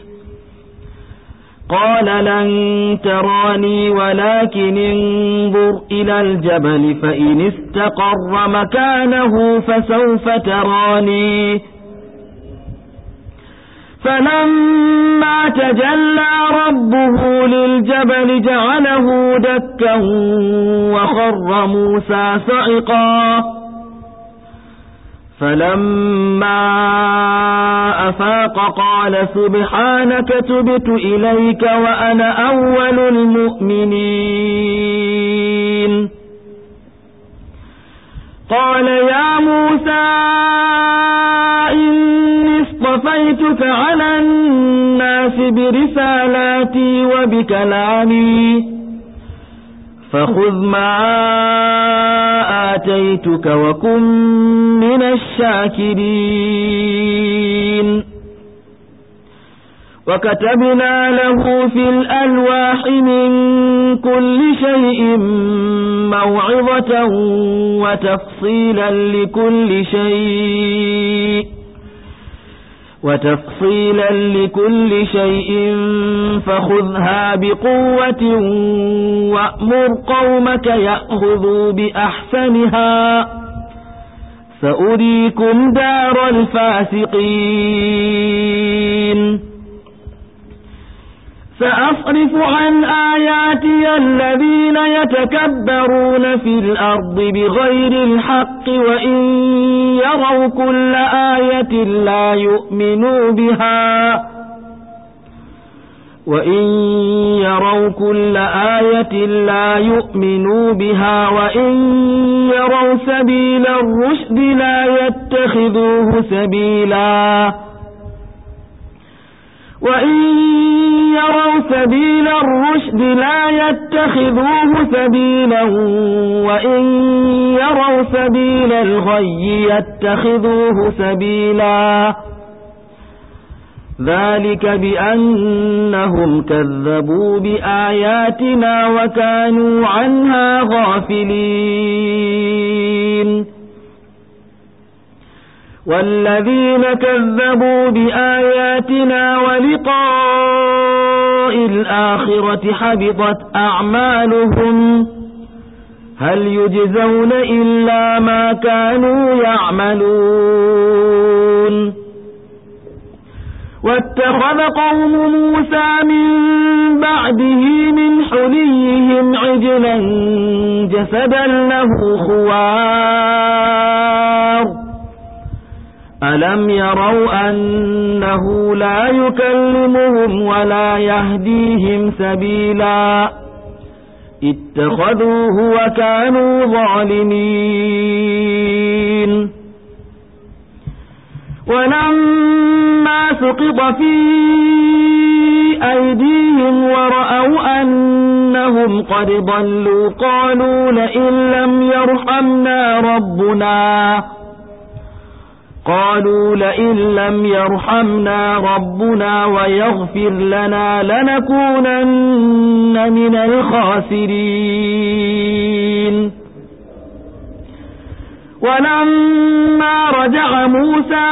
قال لن تراني ولكن انظر إلى الجبل فإن استقر مكانه فسوف تراني فلما تجلى ربه للجبل جعله دكا وخر موسى صعقا فلما أفاق قال سبحانك تبت إليك وأنا أول المؤمنين قال يا موسى إني اصطفيتك على الناس برسالاتي وبكلامي فخذ ما آتيتك وكن من الشاكرين وكتبنا له في الألواح من كل شيء موعظة وتفصيلا لكل شيء فخذها بقوة وأمر قومك يأخذوا بأحسنها سأريكم دار الفاسقين سأصرف عن آياتي الذين يتكبرون في الأرض بغير الحق وإن يروا كل آية لا يؤمنوا بها وإن يروا سبيل الرشد لا يتخذوه سبيلا وإن يروا سبيل الغي يتخذوه سبيلا ذلك بأنهم كذبوا بآياتنا وكانوا عنها غافلين والذين كذبوا بآياتنا ولقاء الآخرة حبطت أعمالهم هل يجزون إلا ما كانوا يعملون واتخذ قوم موسى من بعده من حليهم عجلا جسدا له خوار ألم يروا أنه لا يكلمهم ولا يهديهم سبيلا اتخذوه وكانوا ظالمين ولما سقط في أيديهم ورأوا أنهم قد ضلوا قالوا لئن لم يرحمنا ربنا ويغفر لنا لنكونن من الخاسرين ولما رجع موسى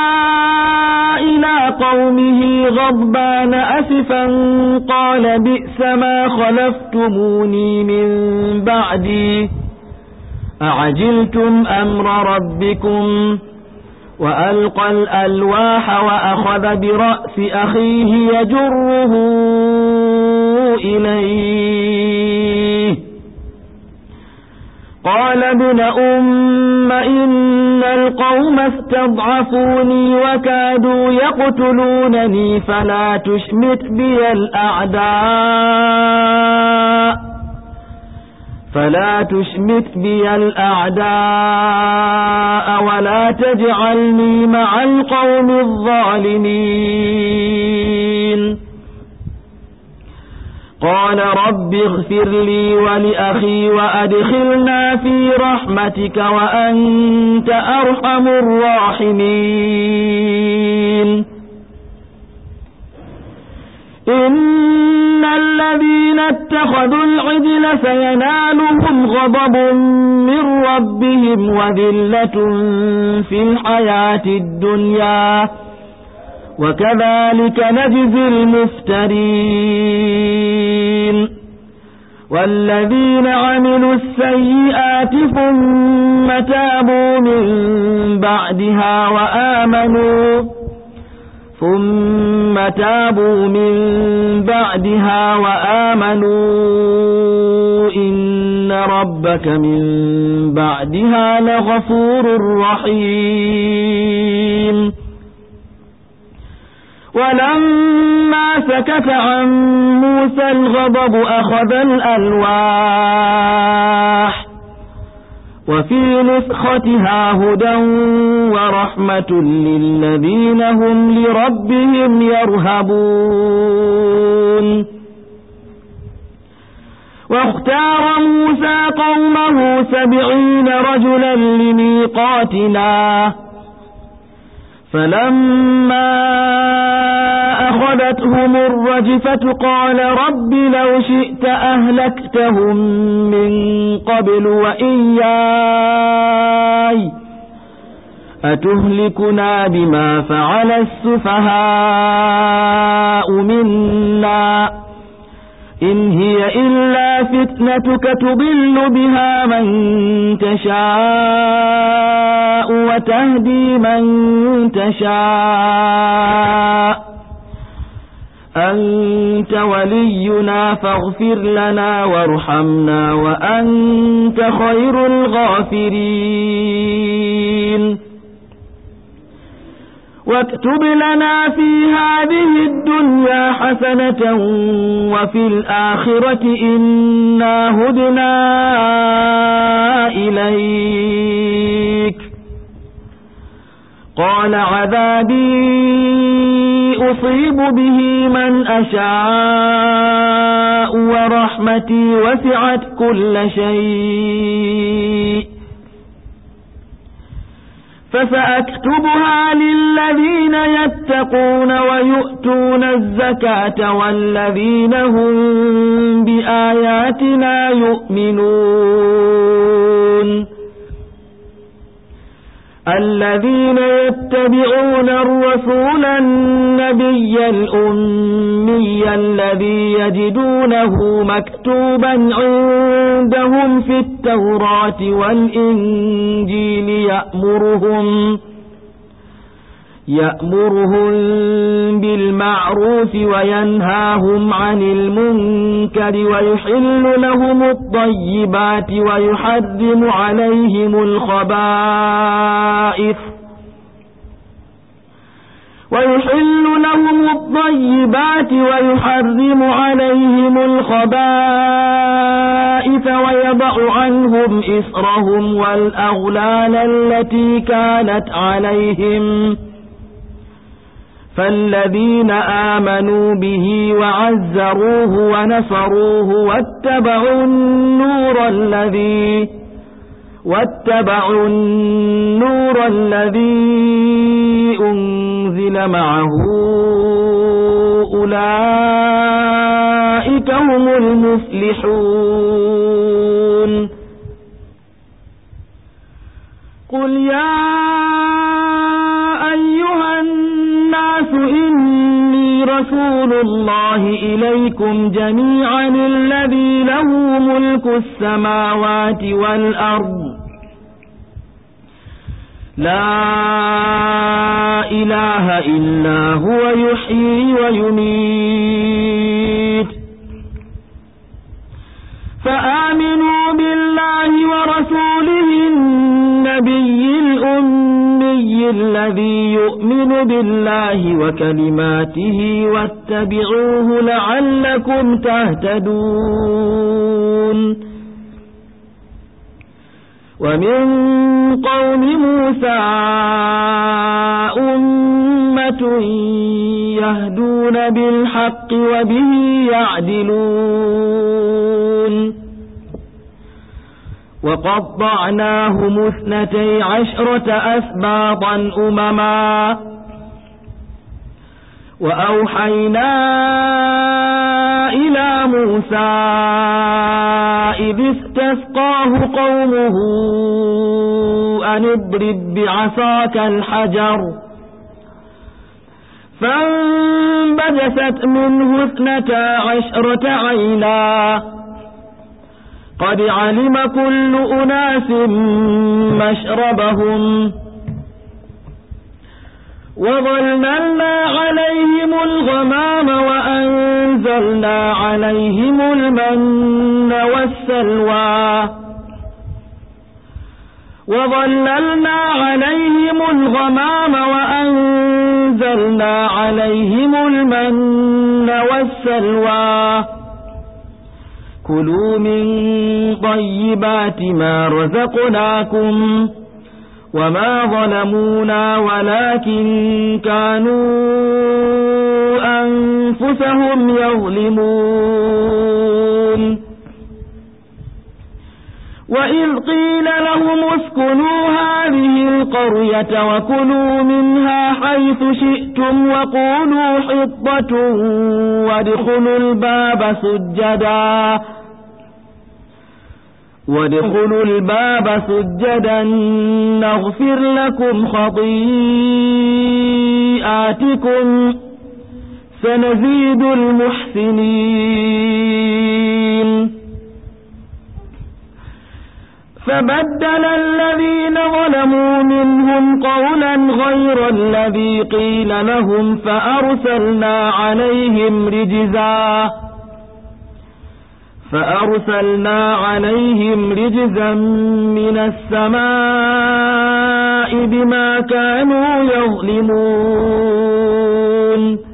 إلى قومه غضبان أسفا قال بئس ما خلفتموني من بعدي أعجلتم أمر ربكم وألقى الألواح وأخذ برأس أخيه يجره إليه قال ابن أم إن القوم استضعفوني وكادوا يقتلونني فلا تشمت بي الأعداء ولا تجعلني مع القوم الظالمين قال رب اغفر لي ولأخي وأدخلنا في رحمتك وأنت أرحم الراحمين إن الذين اتخذوا العجل سينالهم غضب من ربهم وذلة في الحياة الدنيا وكذلك نجزي المفترين والذين عملوا السيئات ثم تابوا من بعدها وآمنوا إن ربك من بعدها لغفور رحيم ولما سكت عن موسى الغضب أخذ الألواح وفي نسختها هدى ورحمة للذين هم لربهم يرهبون واختار موسى قومه 70 رجلا لميقاتنا فلما أخذتهم الرجفة قال رب لو شئت أهلكتهم من قبل وإياي أتهلكنا بما فعل السفهاء منا إن هي إلا فتنتك تضل بها من تشاء وتهدي من تشاء أنت ولينا فاغفر لنا وارحمنا وأنت خير الغافرين واكتب لنا في هذه الدنيا حسنة وفي الآخرة إنا هدنا إليك قال عذابي أصيب به من أشاء ورحمتي وسعت كل شيء فسأكتبها للذين يتقون ويؤتون الزكاة والذين هم بآياتنا يؤمنون الذين يتبعون الرسول النبي الأمي الذي يجدونه مكتوبا عندهم في التوراة والإنجيل يأمرهم بالمعروف وينهاهم عن المنكر ويحل لهم الطيبات ويحرم عليهم الخبائث ويضع عنهم إصرهم والأغلال التي كانت عليهم فالذين آمنوا به وعزروه ونصروه واتبعوا النور الذي أنزل معه أولئك هم المفلحون قل يا أيها الناس إني رسول الله إليكم جميعا الذي له ملك السماوات والأرض لا إله إلا هو يحيي ويميت فآمنوا بالله ورسوله النبي الأمي الذي يؤمن بالله وكلماته واتبعوه لعلكم تهتدون ومن قوم موسى أمة يهدون بالحق وبه يعدلون وقطعناهم 12 أسباطا أمما وأوحينا إلى موسى إذ استسقاه قومه أن اضرب بعصاك الحجر فانبجست منه 12 عينا قد علم كل أناس مشربهم وظللنا عليهم الغمام وأنزلنا عليهم المن والسلوى كلوا من طيبات ما رزقناكم وما ظلمونا ولكن كانوا أنفسهم يظلمون وإذ قيل لهم اسكنوا هذه القرية وكلوا منها حيث شئتم وقولوا حطة وادخلوا الباب سجدا نغفر لكم خطيئاتكم سنزيد المحسنين فبدل الذين ظلموا منهم قولا غير الذي قيل لهم فأرسلنا عليهم رجزا من السماء بما كانوا يظلمون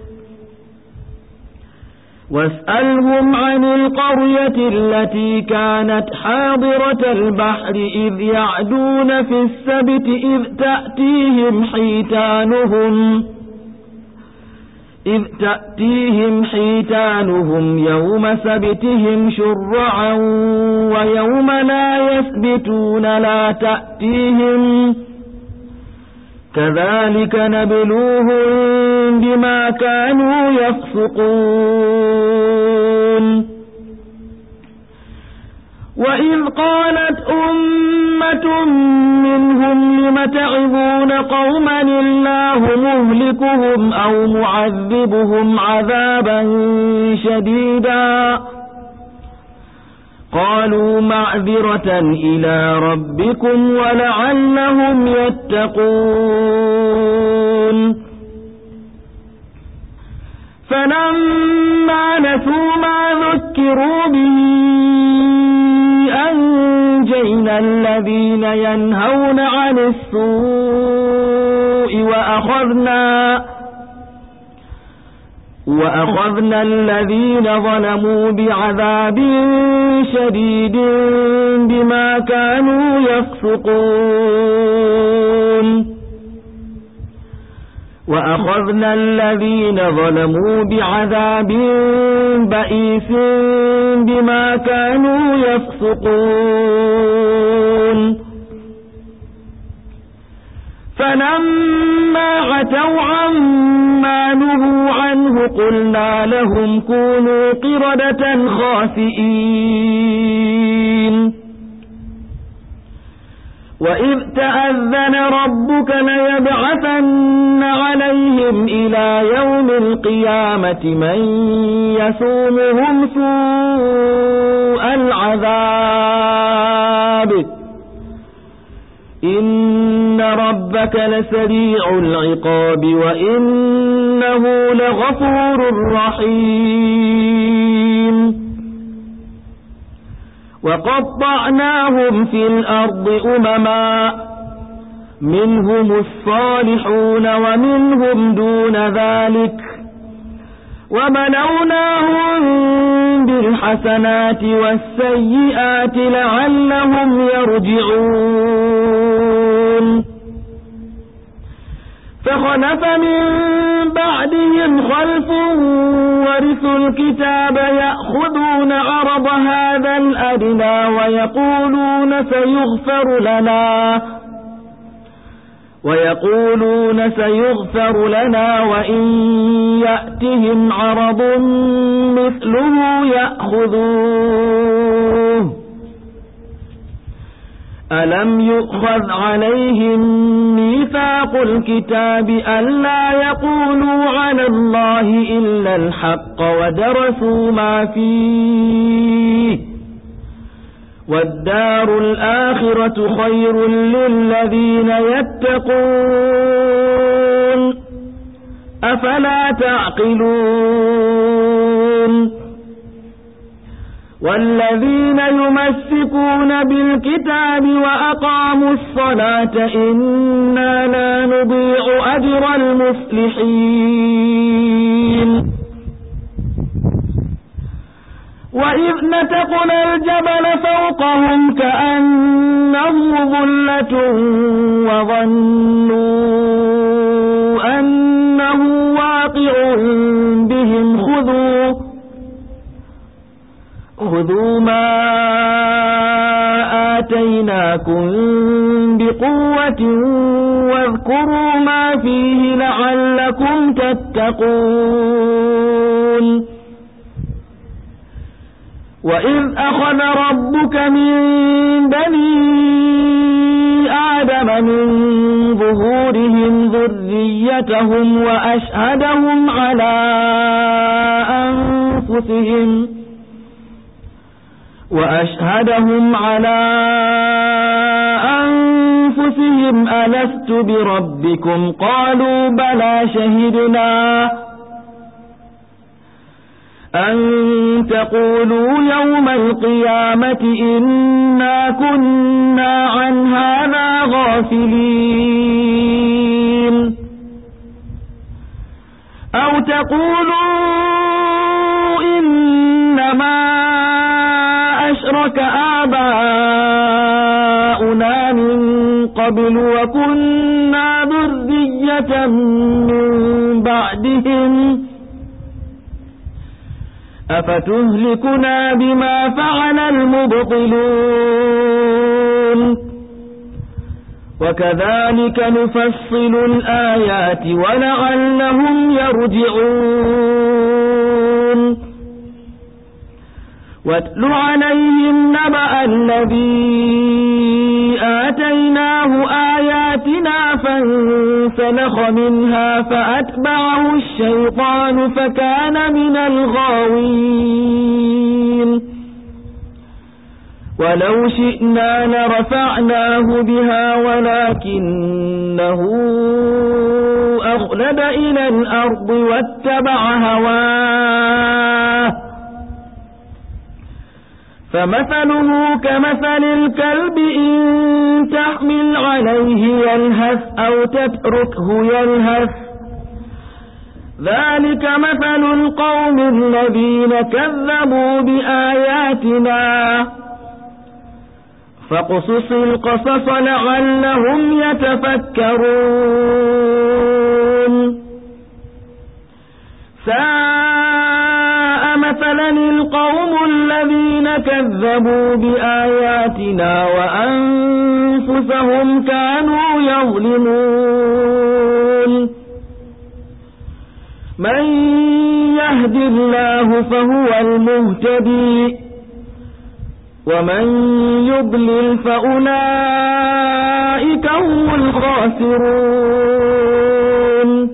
واسألهم عن القرية التي كانت حاضرة البحر إذ يعدون في السبت إذ تأتيهم حيتانهم يوم سبتهم شرعا ويوم لا يسبتون لا تأتيهم كذلك نبلوهم بما كانوا يفسقون وإذ قالت أمة منهم لم تعظون قوما الله مهلكهم أو معذبهم عذابا شديدا قالوا معذرة إلى ربكم ولعلهم يتقون فلما نسوا ما ذكروا به أنجينا الذين ينهون عن السوء وأخذنا الذين ظلموا بعذاب شديد بما كانوا يفسقون وأخذنا الذين ظلموا بعذاب بئيس بما كانوا يفسقون فلما عتوا عما نهوا عنه قلنا لهم كونوا قردة خاسئين وإذ تأذن ربك ليبعثن عليهم إلى يوم القيامة من يسومهم سوء العذاب إن ربك لسريع العقاب وإنه لغفور رحيم وقطعناهم في الأرض أمما منهم الصالحون ومنهم دون ذلك وبلوناهم بالحسنات والسيئات لعلهم يرجعون فخلف من بعدهم خلف ورثوا الكتاب يأخذون عرض هذا الأدنى ويقولون سيغفر لنا وإن يأتهم عرض مثله يأخذوه ألم يؤخذ عليهم ميثاق الكتاب ألا يقولوا على الله إلا الحق ودرسوا ما فيه والدار الآخرة خير للذين يتقون أفلا تعقلون والذين يمسكون بالكتاب وأقاموا الصلاة إنا لا نضيع أجر المصلحين وإذ نتقنا الجبل فوقهم كأنه ظلة وظنوا أنه واقع بهم خذوا ما آتيناكم بقوة واذكروا ما فيه لعلكم تتقون وإذ أخذ ربك من بني آدم من ظهورهم ذريتهم وأشهدهم على وأشهدهم على أنفسهم ألست بربكم قالوا بلى شهدنا أن تقولوا يوم القيامة إنا كنا عن هذا غافلين أو تقولوا إنما أشرك آباؤنا من قبل وكنا ذرية من بعدهم أفتهلكنا بما فعل المبطلون وكذلك نفصل الآيات ولعلهم يرجعون واتل عليهم نبأ الذي آتيناه آياتنا فانسلخ منها فأتبعه الشيطان فكان من الغاوين ولو شئنا لرفعناه بها ولكنه أخلد إلى الأرض واتبع هواه فمثله كمثل الكلب إن تحمل عليه يلهث أو تتركه يلهث ذلك مثل القوم الذين كذبوا بآياتنا فاقصص القصص لعلهم يتفكرون ساء مثلا القوم الذين كذبوا بآياتنا وأنفسهم كانوا يظلمون من يهد الله فهو المهتدي ومن يضلل فأولئك هم الخاسرون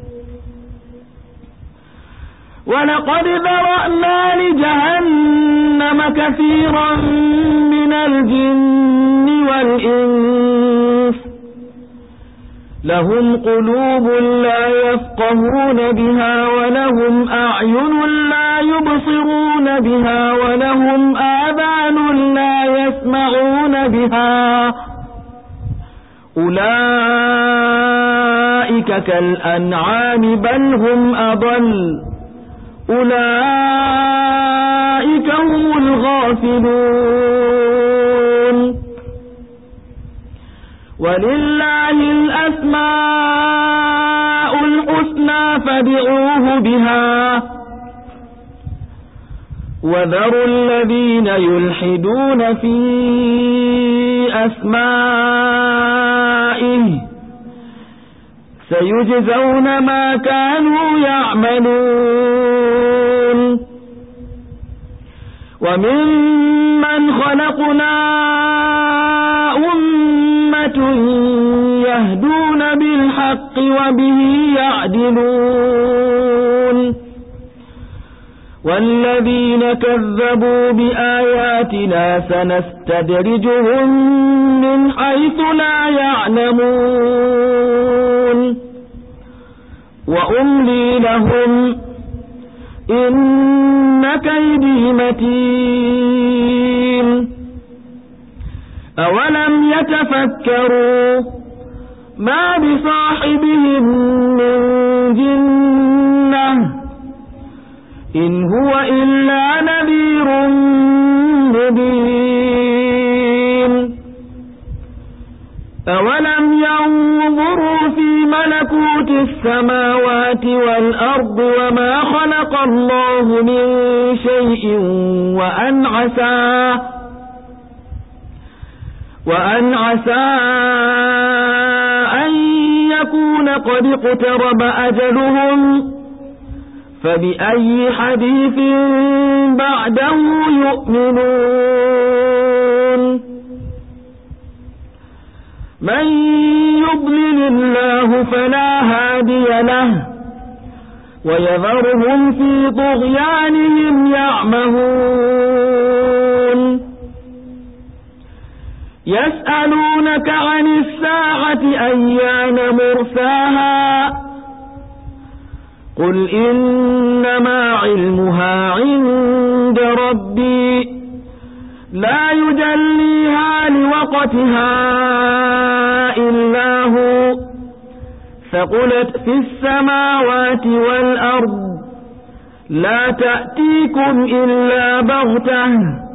ولقد ذرأنا لجهنم كثيرا من الجن والإنس لهم قلوب لا يفقهون بها ولهم أعين لا يبصرون بها ولهم آذان لا يسمعون بها أولئك كالأنعام بل هم أضل أولئك هم الغافلون ولله الأسماء الحسنى فادعوه بها وذروا الذين يلحدون في أسمائه سيجزون ما كانوا يعملون وممن خلقنا أمة يهدون بالحق وبه يعدلون والذين كذبوا بآياتنا سنستدرجهم من حيث لا يعلمون وأملي لهم إن كيدي متين أولم يتفكروا ما بصاحبهم من جنة إن هو إلا نذير مبين أولم ينظروا في ملكوت السماوات والأرض وما خلق الله من شيء وأن عسى أن يكون قد اقترب أجلهم فبأي حديث بعده يؤمنون من يضلل الله فلا هادي له ويذرهم في طغيانهم يعمهون يسألونك عن الساعة أيان مرساها قل إنما علمها عند ربي لا يجليها لوقتها إلا هو ثقلت في السماوات والأرض لا تأتيكم إلا بغتة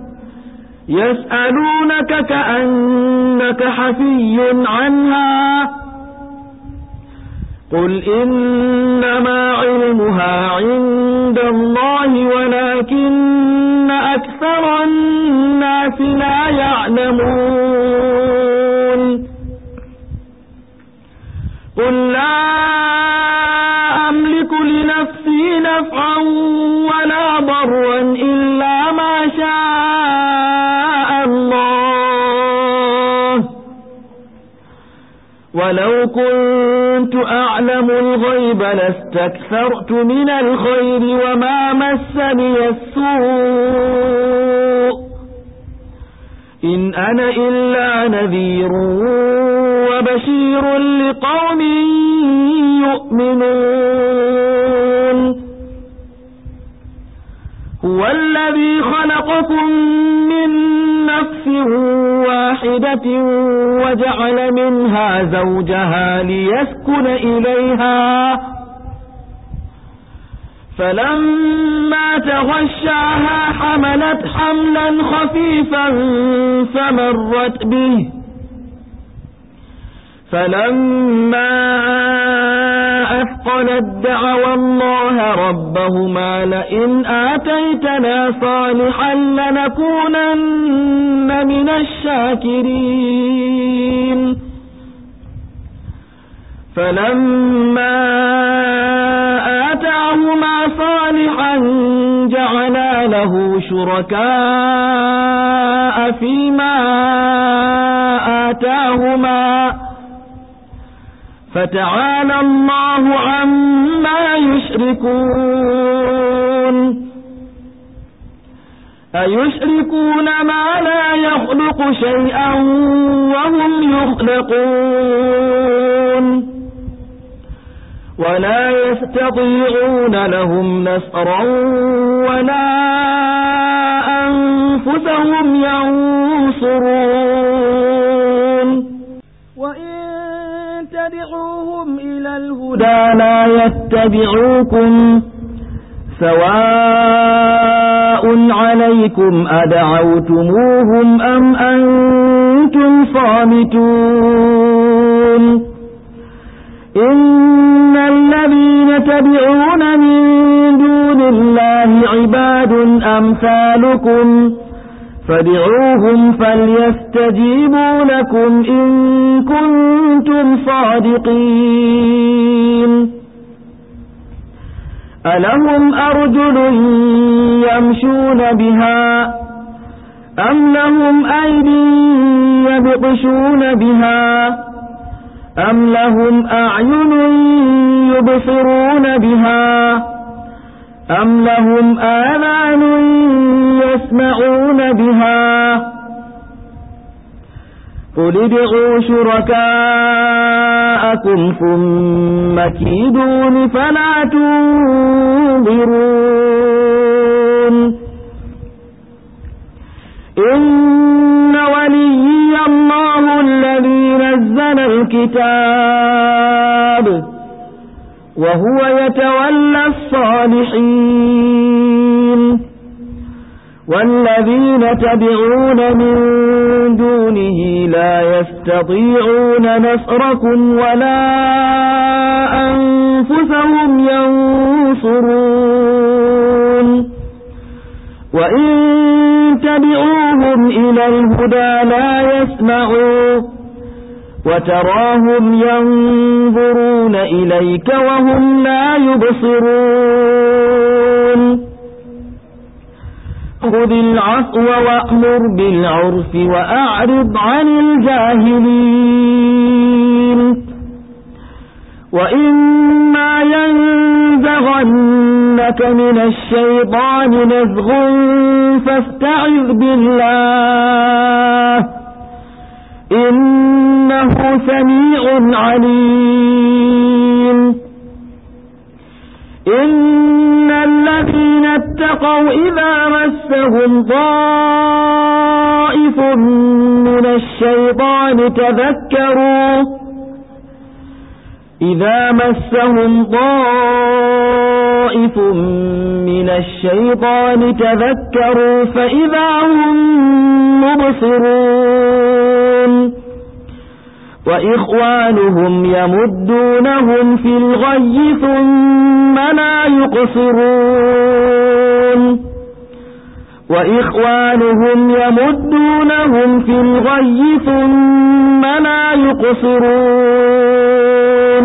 يسألونك كأنك حفي عنها قل إنما علمها عند الله ولكن أكثر الناس لا يعلمون قل لا أملك لنفسي نفعا ولا ضرا إلا ما شاء الله ولو كنت أعلم الغيب لاستكثرت من الخير وما مسني السوء إن أنا إلا نذير وبشير لقوم يؤمنون هو الذي خلقكم من نفس واحدة وجعل منها زوجها ليسكن إليها فلما تغشاها حملت حملا خفيفا فمرت به فلما أثقلت دعوا الله ربهما لئن آتيتنا صالحا لنكونن من الشاكرين فلما آتاهما صالحا جعلا له شركاء فيما آتاهما فتعالى الله عما يشركون أيشركون ما لا يخلق شيئا وهم يخلقون ولا يستطيعون لهم نصرا ولا أنفسهم ينصرون وإن تدعوهم إلى الهدى لا يتبعوكم سواء عليكم أدعوتموهم أم أنتم صامتون إن الذين تدعون من دون الله عباد أمثالكم فادعوهم فليستجيبوا لكم إن كنتم صادقين ألهم أرجل يمشون بها أم لهم أيدي يبطشون بها أم لهم أعين يبصرون بها أم لهم آذان يسمعون بها قل ادعوا شركاءكم ثم كيدون فلا تنظرون إن وليي الله الذي نزل الكتاب وهو يتولى الصالحين والذين تدعون من دونه لا يستطيعون نصركم ولا أنفسهم ينصرون وإن تدعوهم إلى الهدى لا يسمعوا وتراهم ينظرون إليك وهم لا يبصرون خذ العفو وأمر بالعرف وأعرض عن الجاهلين وإما ينزغنك من الشيطان نزغ فاستعذ بالله إنه سميع عليم إن الذين اتقوا إذا مسهم طائف من الشيطان تذكروا فإذا هم مبصرون وإخوانهم يمدونهم في الغي ثم لا يقصرون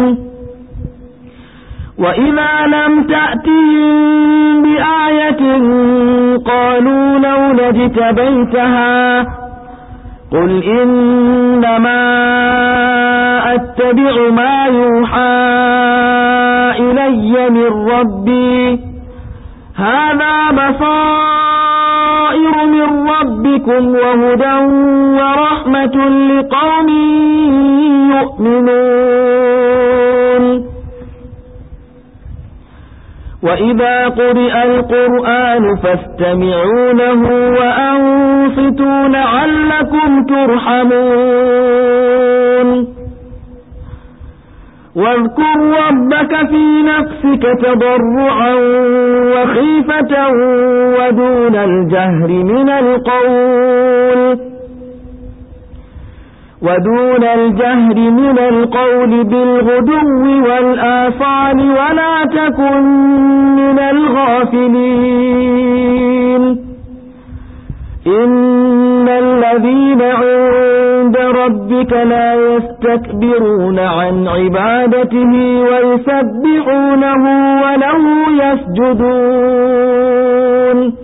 وإذا لم تأتهم بآية قالوا لولا اجتبيتها قل إنما أتبع ما يوحى إلي من ربي هذا بصائر من ربكم وهدى ورحمة لقوم يؤمنون وإذا قرئ القرآن فاستمعوا له وأنصتوا لعلكم ترحمون واذكر ربك في نفسك تضرعا وخيفة ودون الجهر من القول بالغدو والآصال ولا تكن من الغافلين إن الذين عند ربك لا يستكبرون عن عبادته ويسبحونه وله يسجدون